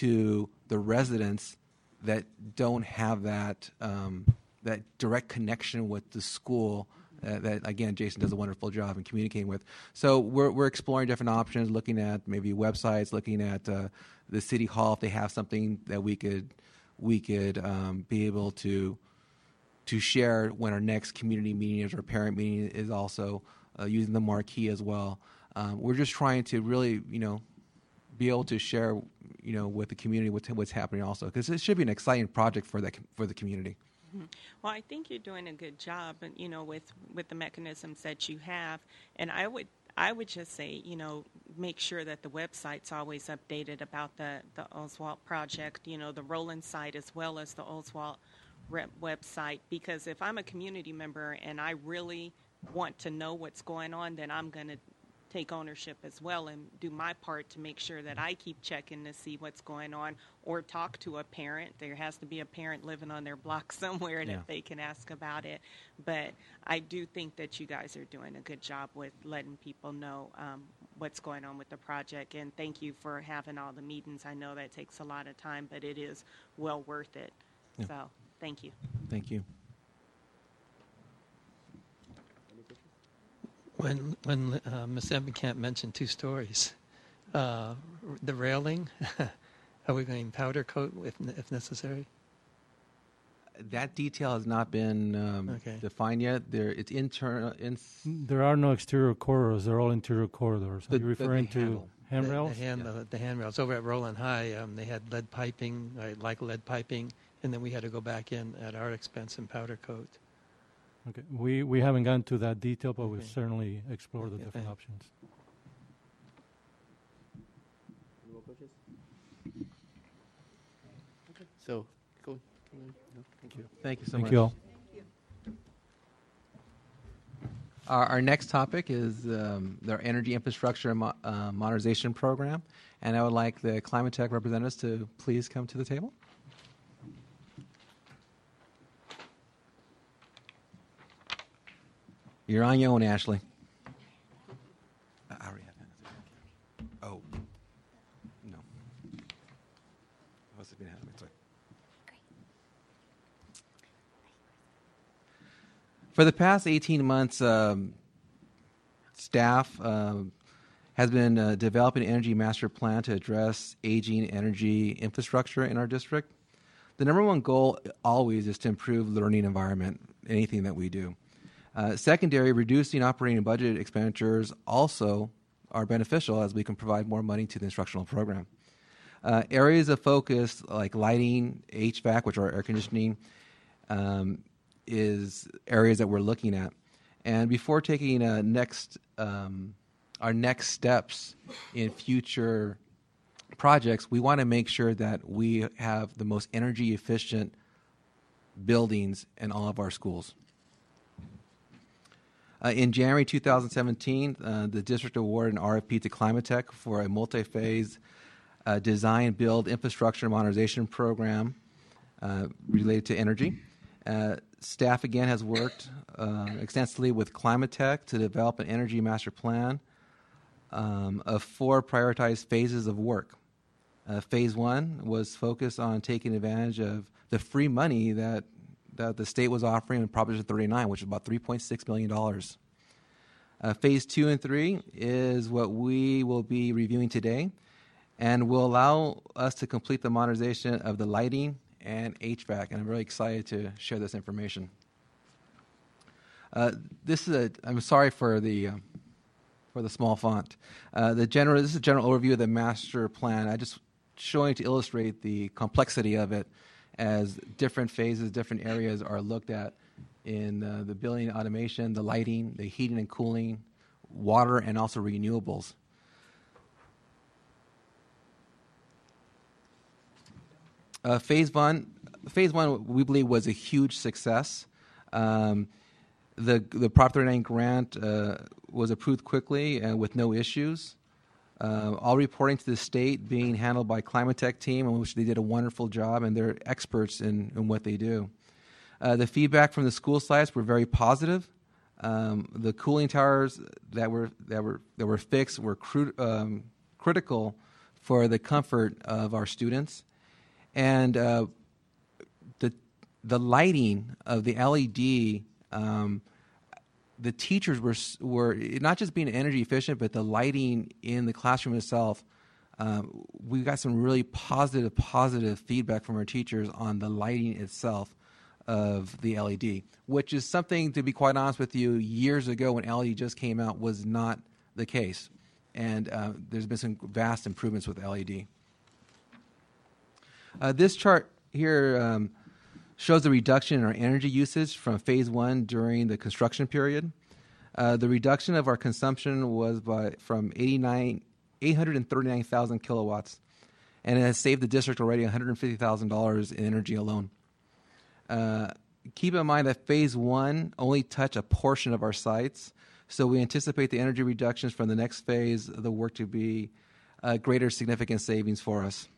to the residents that don't have that um, that direct connection with the school. Uh, that again, Jason does a wonderful job in communicating with. So we're we're exploring different options, looking at maybe websites, looking at uh, the city hall if they have something that we could we could um, be able to to share when our next community meeting is, or parent meeting is also uh, using the marquee as well. Um, we're just trying to really, you know, be able to share, you know, with the community what's what's happening also, because it should be an exciting project for the for the community. Mm-hmm. Well, I think you're doing a good job, you know, with, with the mechanisms that you have. And I would I would just say, you know, make sure that the website's always updated about the, the Oswald project, you know, the Roland site as well as the Oswald rep website. Because if I'm a community member and I really want to know what's going on, then I'm going to take ownership as well and do my part to make sure that I keep checking to see what's going on, or talk to a parent. There has to be a parent living on their block somewhere Yeah. that they can ask about it. But I do think that you guys are doing a good job with letting people know um, what's going on with the project. And thank you for having all the meetings. I know that takes a lot of time, but it is well worth it. Yeah. So thank you. Thank you. When when uh, Miz Emmenkamp mentioned two stories, uh, the railing, are we going powder coat if if necessary? That detail has not been um, Okay. defined yet. There, it's internal. In, There are no exterior corridors; they're all interior corridors. Are The- you the- the referring to handle. handrails? The, the, hand, the, the handrails. Over at Roland High, um, they had lead piping, uh, like lead piping, and then we had to go back in at our expense and powder coat. Okay, we we haven't gone to that detail, but we've Okay. certainly explored the Okay, different thanks. options. So, go. go ahead. No, thank you. thank you so Thank much. you all. Our, our next topic is um, their energy infrastructure mo- uh, modernization program, and I would like the Climate Tech representatives to please come to the table. You're on your own, Ashley. I already have it. Oh. No. I was being ahead of me. Sorry. For the past eighteen months, um, staff um, has been uh, developing an energy master plan to address aging energy infrastructure in our district. The number one goal always is to improve the learning environment, anything that we do. Uh, secondary, reducing operating and budget expenditures also are beneficial as we can provide more money to the instructional program. Uh, areas of focus like lighting, H V A C, which are air conditioning, um, is areas that we're looking at. And before taking uh, next, um, our next steps in future projects, we want to make sure that we have the most energy efficient buildings in all of our schools. Uh, in January two thousand seventeen, uh, the district awarded an R F P to Climate Tech for a multi-phase uh, design, build, infrastructure modernization program uh, related to energy. Uh, staff again has worked uh, extensively with Climate Tech to develop an energy master plan um, of four prioritized phases of work. Uh, phase one was focused on taking advantage of the free money that that the state was offering in Proposition thirty-nine, which is about three point six million dollars. Uh, phase two and three is what we will be reviewing today, and will allow us to complete the modernization of the lighting and H V A C, and I'm really excited to share this information. Uh, this is a, I'm sorry for the uh, for the small font. Uh, the general, this is a general overview of the master plan. I just showing to illustrate the complexity of it, as different phases, different areas are looked at in uh, the building automation, the lighting, the heating and cooling, water, and also renewables. Uh, phase one, phase one, we believe was a huge success. Um, the the Prop thirty-nine grant uh, was approved quickly and with no issues. Uh, all reporting to the state being handled by Climate Tech team, in which they did a wonderful job, and they're experts in, in what they do. Uh, the feedback from the school sites were very positive. Um, the cooling towers that were that were that were fixed were cru- um, critical for the comfort of our students, and uh, the the lighting of the L E D. Um, the teachers were were not just being energy efficient, but the lighting in the classroom itself. Um, we got some really positive, positive feedback from our teachers on the lighting itself of the L E D, which is something, to be quite honest with you, years ago when L E D just came out was not the case. And uh, there's been some vast improvements with L E D. Uh, this chart here um, shows the reduction in our energy usage from phase one during the construction period. Uh, the reduction of our consumption was by from eighty-nine, eight hundred thirty-nine thousand kilowatts, and it has saved the district already one hundred fifty thousand dollars in energy alone. Uh, keep in mind that phase one only touched a portion of our sites. So we anticipate the energy reductions from the next phase of the work to be uh, greater significant savings for us.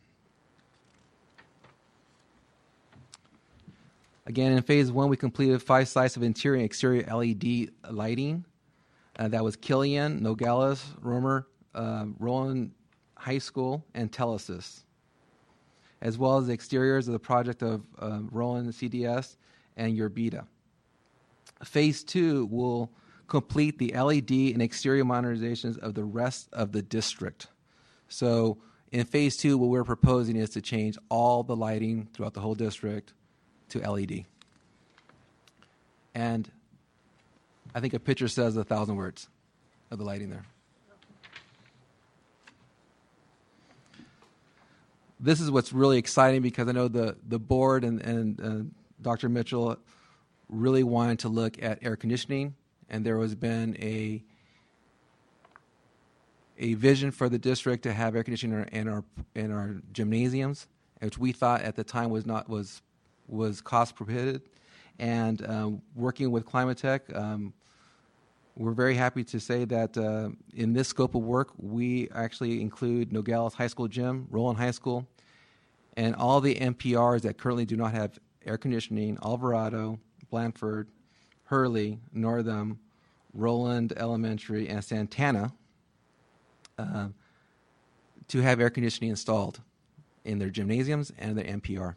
Again, in phase one, we completed five sites of interior and exterior L E D lighting. Uh, that was Killian, Nogales, Romer, uh, Roland High School, and Telesis, as well as the exteriors of the project of uh, Roland C D S and Yerbita. Phase two will complete the L E D and exterior modernizations of the rest of the district. So in phase two, what we're proposing is to change all the lighting throughout the whole district to L E D. And I think a picture says a thousand words of the lighting there. This is what's really exciting, because I know the, the board and, and uh, Doctor Mitchell really wanted to look at air conditioning, and there has been a a vision for the district to have air conditioning in our in our gymnasiums, which we thought at the time was not was was cost prohibitive. And um, working with Climatech, um, we're very happy to say that uh, in this scope of work, we actually include Nogales High School Gym, Roland High School, and all the M P Rs that currently do not have air conditioning: Alvarado, Blandford, Hurley, Northam, Roland Elementary, and Santana, uh, to have air conditioning installed in their gymnasiums and their M P R.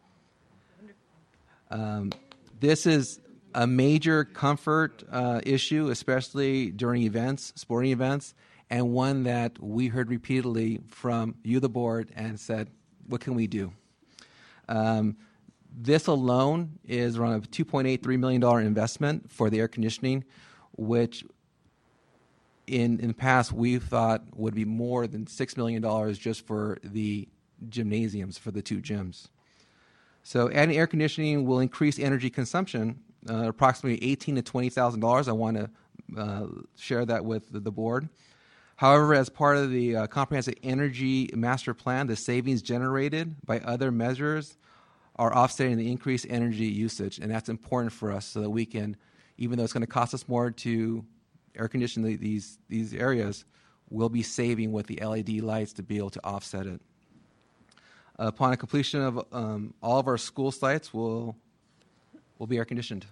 Um, this is a major comfort uh, issue, especially during events, sporting events, and one that we heard repeatedly from you, the board, and said, what can we do? Um, this alone is around a two point eight three million dollars investment for the air conditioning, which in, in the past we thought would be more than six million dollars just for the gymnasiums, for the two gyms. So adding air conditioning will increase energy consumption, uh, approximately eighteen thousand to twenty thousand dollars. I want to uh, share that with the, the board. However, as part of the uh, Comprehensive Energy Master Plan, the savings generated by other measures are offsetting the increased energy usage, and that's important for us so that we can, even though it's going to cost us more to air condition the, these these areas, we'll be saving with the L E D lights to be able to offset it. Upon a completion of um, all of our school sites, will will be air conditioned.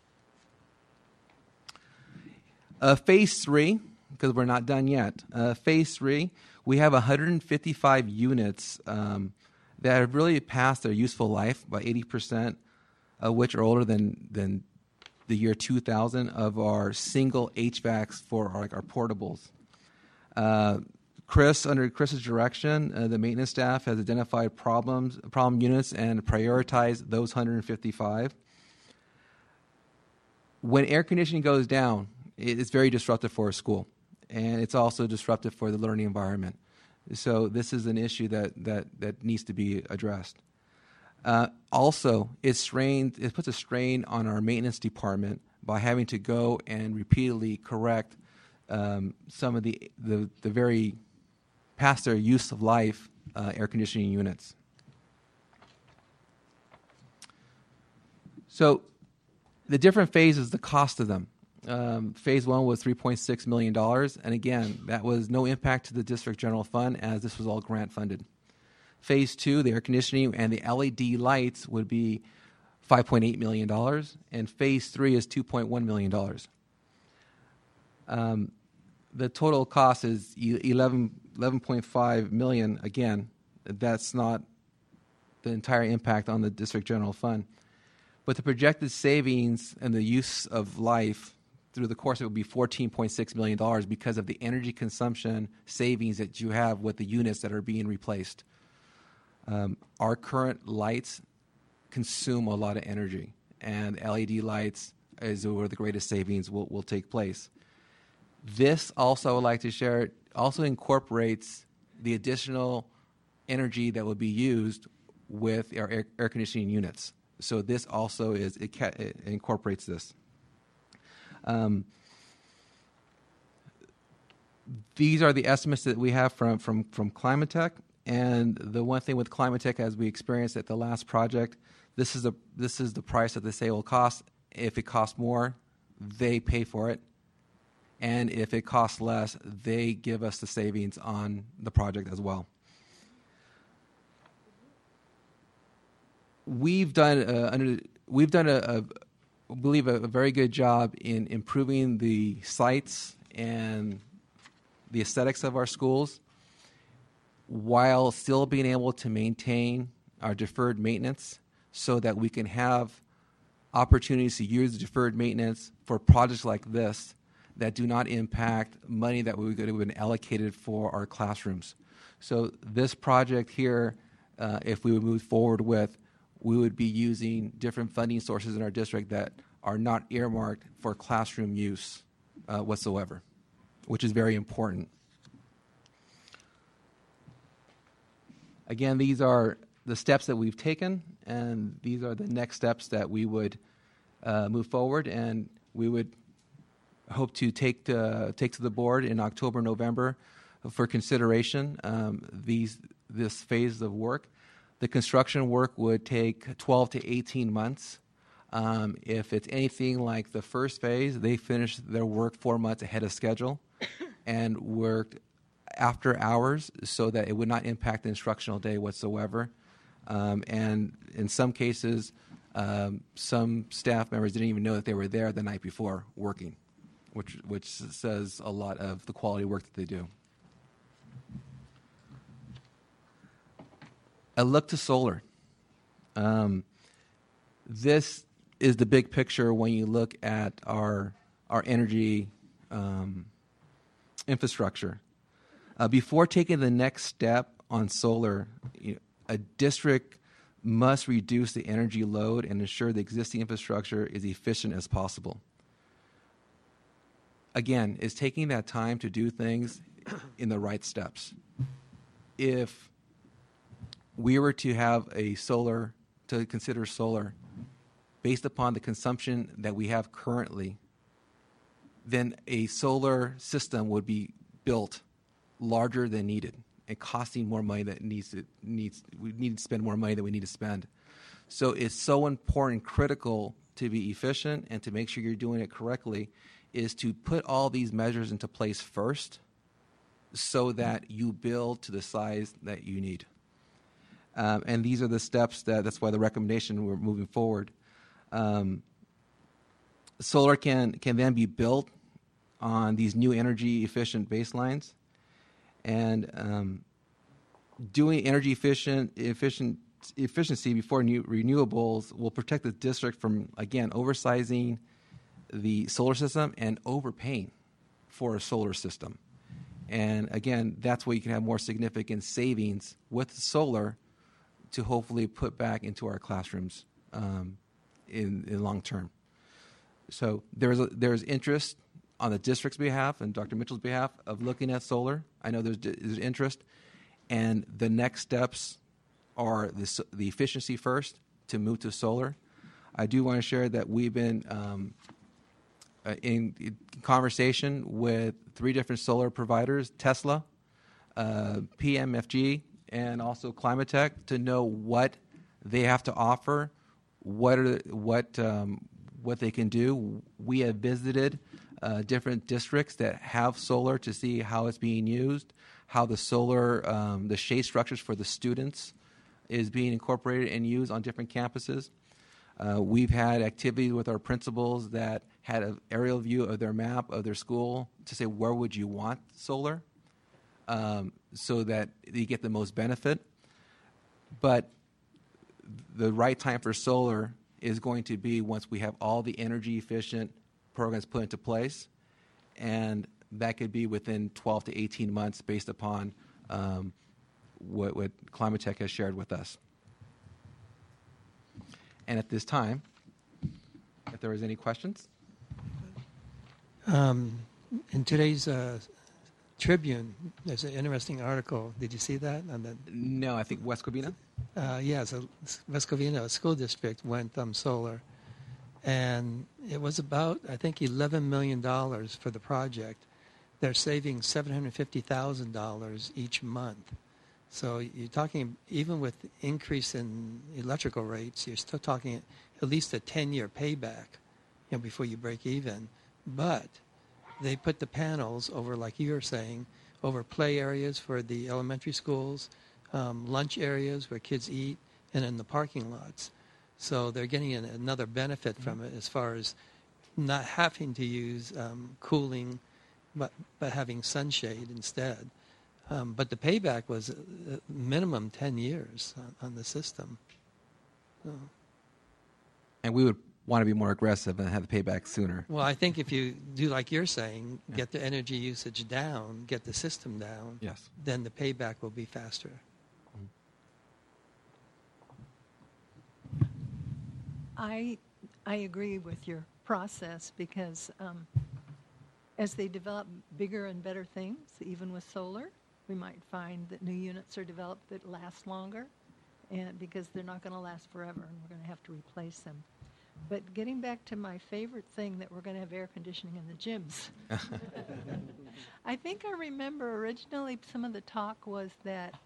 Uh, phase three, because we're not done yet. Uh, phase three, we have one hundred fifty-five units um, that have really passed their useful life, about eighty percent of which are older than than the year two thousand of our single H V A Cs for our, like our portables. Uh, Chris, under Chris's direction, uh, the maintenance staff has identified problems, problem units and prioritized those one hundred fifty-five. When air conditioning goes down, it's very disruptive for a school, and it's also disruptive for the learning environment. So this is an issue that that, that needs to be addressed. Uh, also, it strained, it puts a strain on our maintenance department by having to go and repeatedly correct um, some of the, the the very past their use of life uh, air conditioning units. So the different phases, the cost of them. Um, phase one was three point six million dollars, and again, that was no impact to the district general fund as this was all grant funded. Phase two, the air conditioning and the L E D lights would be five point eight million dollars, and phase three is two point one million dollars. Um, the total cost is eleven point five million dollars. Again, that's not the entire impact on the district general fund. But the projected savings and the use of life through the course, it would be fourteen point six million dollars because of the energy consumption savings that you have with the units that are being replaced. Um, our current lights consume a lot of energy, and L E D lights is where the greatest savings will, will take place. This also, I would like to share, also incorporates the additional energy that will be used with our air, air conditioning units. So this also is, it, ca- it incorporates this. Um, these are the estimates that we have from, from, from Climatech. And the one thing with Climatech, as we experienced at the last project, this is, a, this is the price that they say will cost. If it costs more, they pay for it. And if it costs less, they give us the savings on the project as well. We've done uh, under, we've done a, a I believe a, a very good job in improving the sites and the aesthetics of our schools, while still being able to maintain our deferred maintenance, so that we can have opportunities to use the deferred maintenance for projects like this that do not impact money that we would have been allocated for our classrooms. So this project here, uh, if we would move forward with, we would be using different funding sources in our district that are not earmarked for classroom use uh, whatsoever, which is very important. Again, these are the steps that we've taken, and these are the next steps that we would uh, move forward, and we would hope to take to, take to the board in October, November for consideration um, these this phase of work. The construction work would take twelve to eighteen months. Um, if it's anything like the first phase, they finished their work four months ahead of schedule and worked after hours so that it would not impact the instructional day whatsoever. Um, and in some cases, um, some staff members didn't even know that they were there the night before working, which which says a lot of the quality work that they do. A look to solar. Um, this is the big picture when you look at our our energy um, infrastructure. Uh, before taking the next step on solar, you know, a district must reduce the energy load and ensure the existing infrastructure is efficient as possible. Again, it's taking that time to do things in the right steps. If we were to have a solar, to consider solar, based upon the consumption that we have currently, then a solar system would be built larger than needed and costing more money that needs to, needs we need to spend more money than we need to spend. So it's so important, critical to be efficient and to make sure you're doing it correctly, is to put all these measures into place first so that you build to the size that you need. Um, and these are the steps that, that's why the recommendation we're moving forward. Um, solar can, can then be built on these new energy efficient baselines. And um, doing energy efficient, efficient efficiency before new renewables will protect the district from, again, oversizing the solar system and overpaying for a solar system. And again, that's where you can have more significant savings with solar to hopefully put back into our classrooms um, in, in long term. So there's a, there's interest on the district's behalf and Doctor Mitchell's behalf of looking at solar. I know there's, there's interest, and the next steps are the, the efficiency first to move to solar. I do want to share that we've been um, uh, in, in conversation with three different solar providers, Tesla, uh, P M F G, and also Climatech, to know what they have to offer, what are, what um, what they can do. We have visited uh, different districts that have solar to see how it's being used, how the solar, um, the shade structures for the students is being incorporated and used on different campuses. Uh, we've had activities with our principals that had an aerial view of their map of their school to say, where would you want solar? Um, so that you get the most benefit. But the right time for solar is going to be once we have all the energy efficient programs put into place, and that could be within twelve to eighteen months based upon um, what, what Climatech has shared with us. And at this time, if there is any questions? Um, in today's uh, Tribune, there's an interesting article. Did you see that? On the, no, I think West Covina? Uh, yeah, so West Covina School District went um, solar. And it was about, I think, eleven million dollars for the project. They're saving seven hundred fifty thousand dollars each month. So you're talking, even with increase in electrical rates, you're still talking at least a ten-year payback, you know, before you break even. But they put the panels over, like you were saying, over play areas for the elementary schools, um, lunch areas where kids eat, and in the parking lots. So they're getting an, another benefit from it as far as not having to use um, cooling, but, but having sunshade instead. Um, but the payback was uh, minimum ten years on, on the system. So. And we would want to be more aggressive and have the payback sooner. Well, I think if you do like you're saying, yeah. get the energy usage down, get the system down, yes. then the payback will be faster. I I agree with your process because um, as they develop bigger and better things, even with solar, we might find that new units are developed that last longer, and because they're not going to last forever, and we're going to have to replace them. But getting back to my favorite thing, that we're going to have air conditioning in the gyms. I think I remember originally some of the talk was that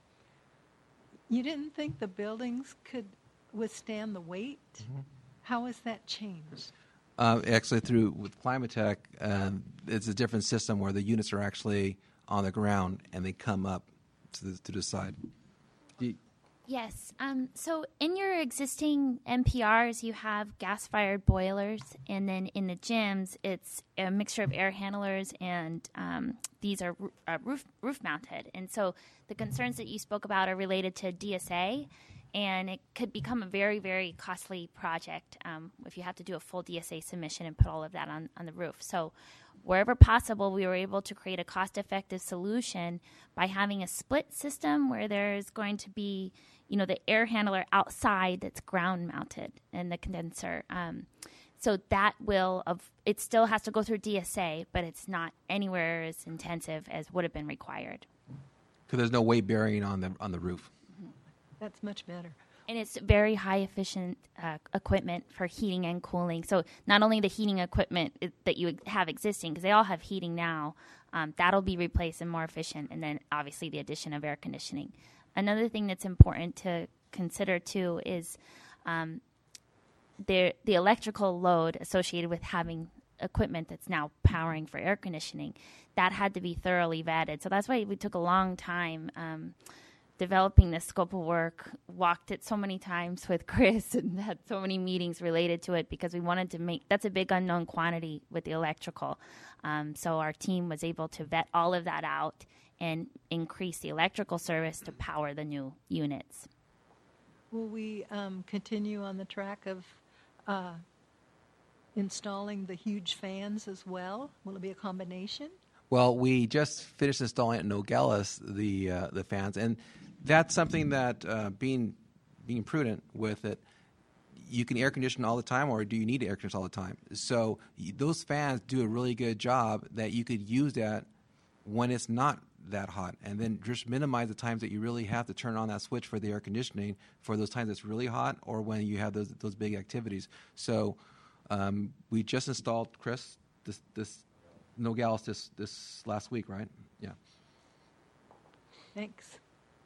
you didn't think the buildings could withstand the weight. Mm-hmm. How has that changed? Uh, actually, through with Climatech, um, it's a different system where the units are actually on the ground and they come up to the, to the side. You, Yes. Um, so in your existing M P Rs, you have gas-fired boilers, and then in the gyms, it's a mixture of air handlers, and um, these are uh, roof roof mounted. And so the concerns that you spoke about are related to D S A, and it could become a very, very costly project um, if you have to do a full D S A submission and put all of that on, on the roof. So wherever possible, we were able to create a cost-effective solution by having a split system where there's going to be, you know, the air handler outside that's ground-mounted and the condenser. Um, so that will, of it still has to go through D S A, but it's not anywhere as intensive as would have been required. Because there's no weight bearing on the on the roof. That's much better. And it's very high-efficient uh, equipment for heating and cooling. So not only the heating equipment i- that you have existing, because they all have heating now, um, that'll be replaced and more efficient, and then obviously the addition of air conditioning. Another thing that's important to consider, too, is um, the, the electrical load associated with having equipment that's now powering for air conditioning. That had to be thoroughly vetted. So that's why we took a long time um, developing this scope of work, walked it so many times with Chris and had so many meetings related to it because we wanted to make, that's a big unknown quantity with the electrical. Um, so our team was able to vet all of that out and increase the electrical service to power the new units. Will we um, continue on the track of uh, installing the huge fans as well? Will it be a combination? Well, we just finished installing at Nogales the uh, the fans, and that's something that uh, being being prudent with it, you can air condition all the time, or do you need to air condition all the time? So y- those fans do a really good job that you could use that when it's not that hot, and then just minimize the times that you really have to turn on that switch for the air conditioning for those times it's really hot or when you have those those big activities. So um, we just installed, Chris, this this. Nogales this this last week, right? Yeah. Thanks.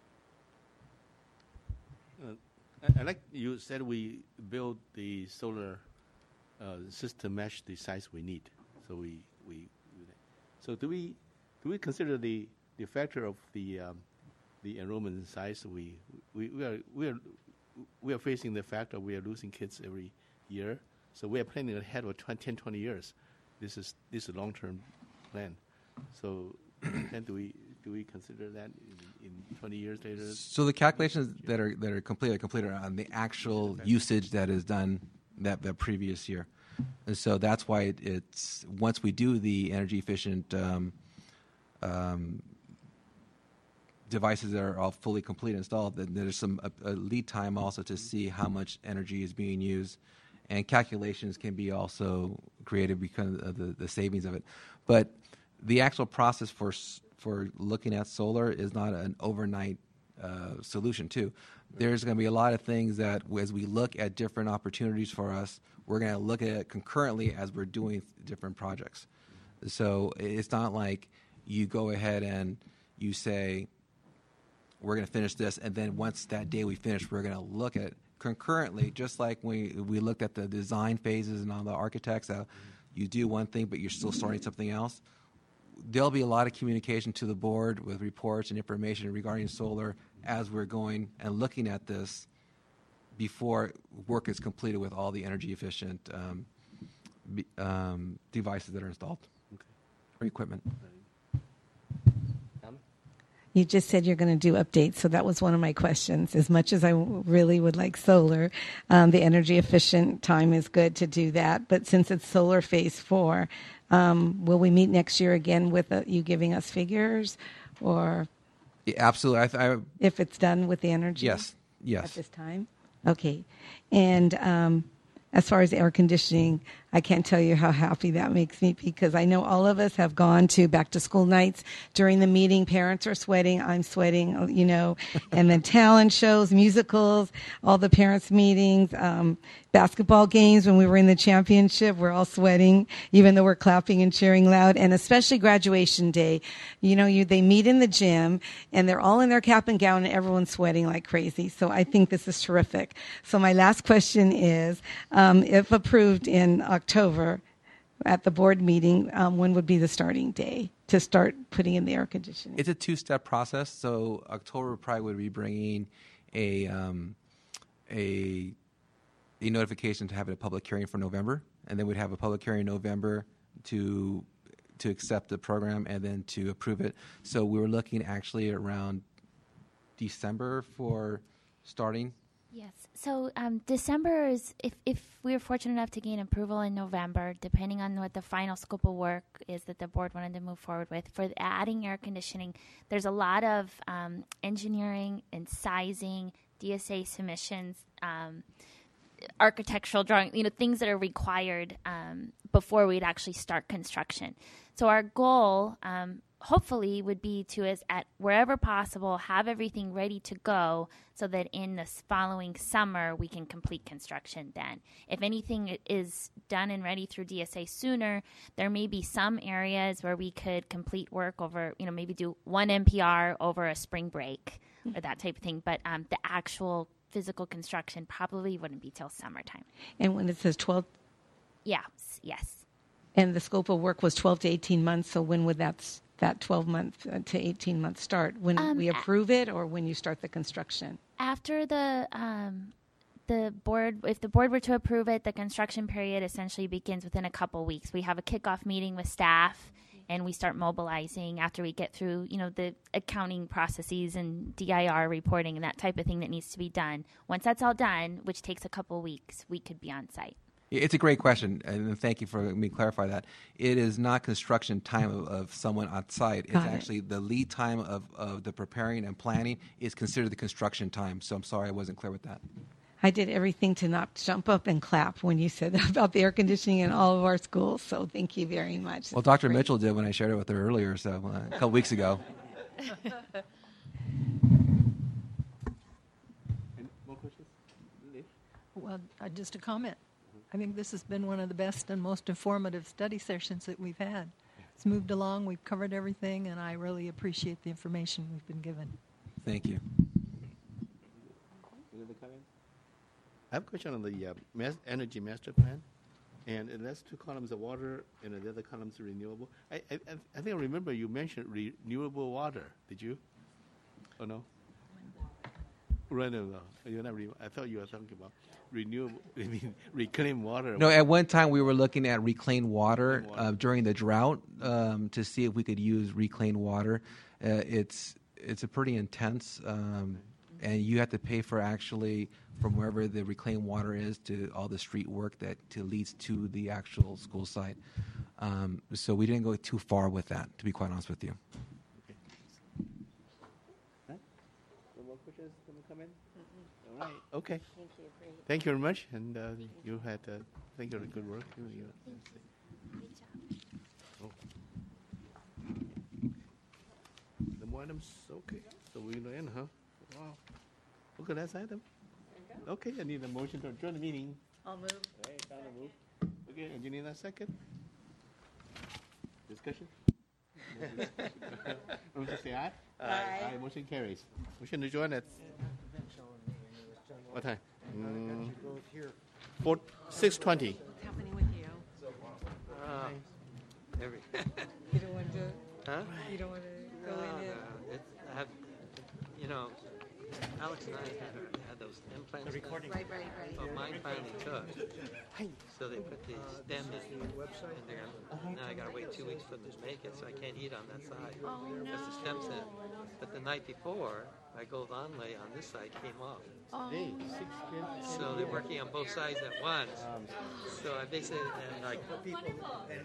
Uh, I, I like you said we build the solar uh, system match the size we need. So we we so do we do we consider the, the factor of the um, the enrollment size? We we we are we are we are facing the fact that we are losing kids every year. So we are planning ahead of ten, twenty years. This is this is a long-term plan. So, then do we do we consider that in, in twenty years later? So the calculations that are that are complete are completed on the actual usage that is done that the previous year, and so that's why it, it's once we do the energy efficient um, um, devices that are all fully complete installed, then there's some a, a lead time also to see how much energy is being used. And calculations can be also created because of the, the savings of it. But the actual process for for looking at solar is not an overnight uh, solution, too. There's going to be a lot of things that as we look at different opportunities for us, we're going to look at it concurrently as we're doing different projects. So it's not like you go ahead and you say, we're going to finish this, and then once that day we finish, we're going to look at it concurrently, just like we we looked at the design phases and all the architects, uh, you do one thing, but you're still starting something else. there'll be a lot of communication to the board with reports and information regarding solar as we're going and looking at this before work is completed with all the energy efficient um, be, um, devices that are installed or equipment. You just said you're going to do updates, so that was one of my questions. As much as I w- really would like solar, um, the energy efficient time is good to do that. But since it's solar phase four, um, will we meet next year again with uh, you giving us figures, or Yeah, absolutely. I, th- I, if it's done with the energy? yes, yes. At this time? Okay. And um, as far as air conditioning, I can't tell you how happy that makes me, because I know all of us have gone to back to school nights. During the meeting, parents are sweating, I'm sweating, you know, and then talent shows, musicals, all the parents' meetings, um, basketball games when we were in the championship, we're all sweating, even though we're clapping and cheering loud, and especially graduation day. You know, you they meet in the gym, and they're all in their cap and gown, and everyone's sweating like crazy. So I think this is terrific. So my last question is, um, if approved in October at the board meeting, um, when would be the starting day to start putting in the air conditioning? It's a two-step process. So October probably would be bringing a um, a a notification to have a public hearing for November, and then we'd have a public hearing in November to to accept the program and then to approve it. So we were looking actually around December for starting. Yes. So um, December is, if, if we were fortunate enough to gain approval in November, depending on what the final scope of work is that the board wanted to move forward with, for the adding air conditioning, there's a lot of um, engineering and sizing, D S A submissions, um, architectural drawing, you know, things that are required um, before we'd actually start construction. So our goal, um, hopefully, would be to, as at wherever possible, have everything ready to go so that in the following summer we can complete construction then. If anything is done and ready through D S A sooner, there may be some areas where we could complete work over, you know, maybe do one M P R over a spring break or that type of thing. But um, the actual physical construction probably wouldn't be till summertime. And when it says twelve, Yeah, yes. and the scope of work was twelve to eighteen months, so when would that s- that twelve month uh, to eighteen month start? When Um, we a- approve it, or when you start the construction? After the um, the board, if the board were to approve it, the construction period essentially begins within a couple weeks. We have a kickoff meeting with staff, and we start mobilizing after we get through, you know, the accounting processes and D I R reporting and that type of thing that needs to be done. Once that's all done, which takes a couple weeks, we could be on site. It's a great question, and thank you for me to clarify that. It is not construction time of, of someone on site. It's Got it. actually the lead time of, of the preparing and planning is considered the construction time. So I'm sorry I wasn't clear with that. I did everything to not jump up and clap when you said about the air conditioning in all of our schools, so thank you very much. Well, Doctor Mitchell did when I shared it with her earlier, so uh, a couple weeks ago. Any more questions? Liv? Well, uh, just a comment. I think this has been one of the best and most informative study sessions that we've had. It's moved along, we've covered everything, and I really appreciate the information we've been given. Thank you. Any other comments? I have a question on the uh, mas- energy master plan, and uh, that's two columns of water, and the other columns are renewable. I, I, I I think I remember you mentioned renewable water. Did you? Oh no. Renewable. You're not. Re- I thought you were talking about renewable. I mean, reclaimed water. No, at one time we were looking at reclaimed water, Reclaimed water. Uh, during the drought um, to see if we could use reclaimed water. Uh, it's it's a pretty intense, um, and you have to pay for actually from wherever the reclaimed water is to all the street work that to leads to the actual school site. Um, so we didn't go too far with that, to be quite honest with you. No more questions? Can we come in? All right. Okay. Thank you very much, and uh, you had. Uh, thank you for the good work. You, you, oh. The more items, okay. So we're gonna end, huh? Wow. Okay, last item. Okay, I need a motion to adjourn the meeting. I'll move. Right, Donna move. Okay, and you need a second? Discussion? All to say aye? Aye. Aye, motion carries. Motion to join at what time? Mm, four, six twenty. What's happening with you? Every, You don't want to. huh? You don't want to No, no. It's, I have, you know, Alex and I had, had those implants. The recording. Right, right, right. Well, mine finally took. So they put the stem in, and they're gonna, now I gotta wait two weeks for them to make it, so I can't eat on that side. Oh, no. That's the stem's in. But the night before, my gold onlay on this side came off. Oh, So they're working on both sides at once. So I basically, and like,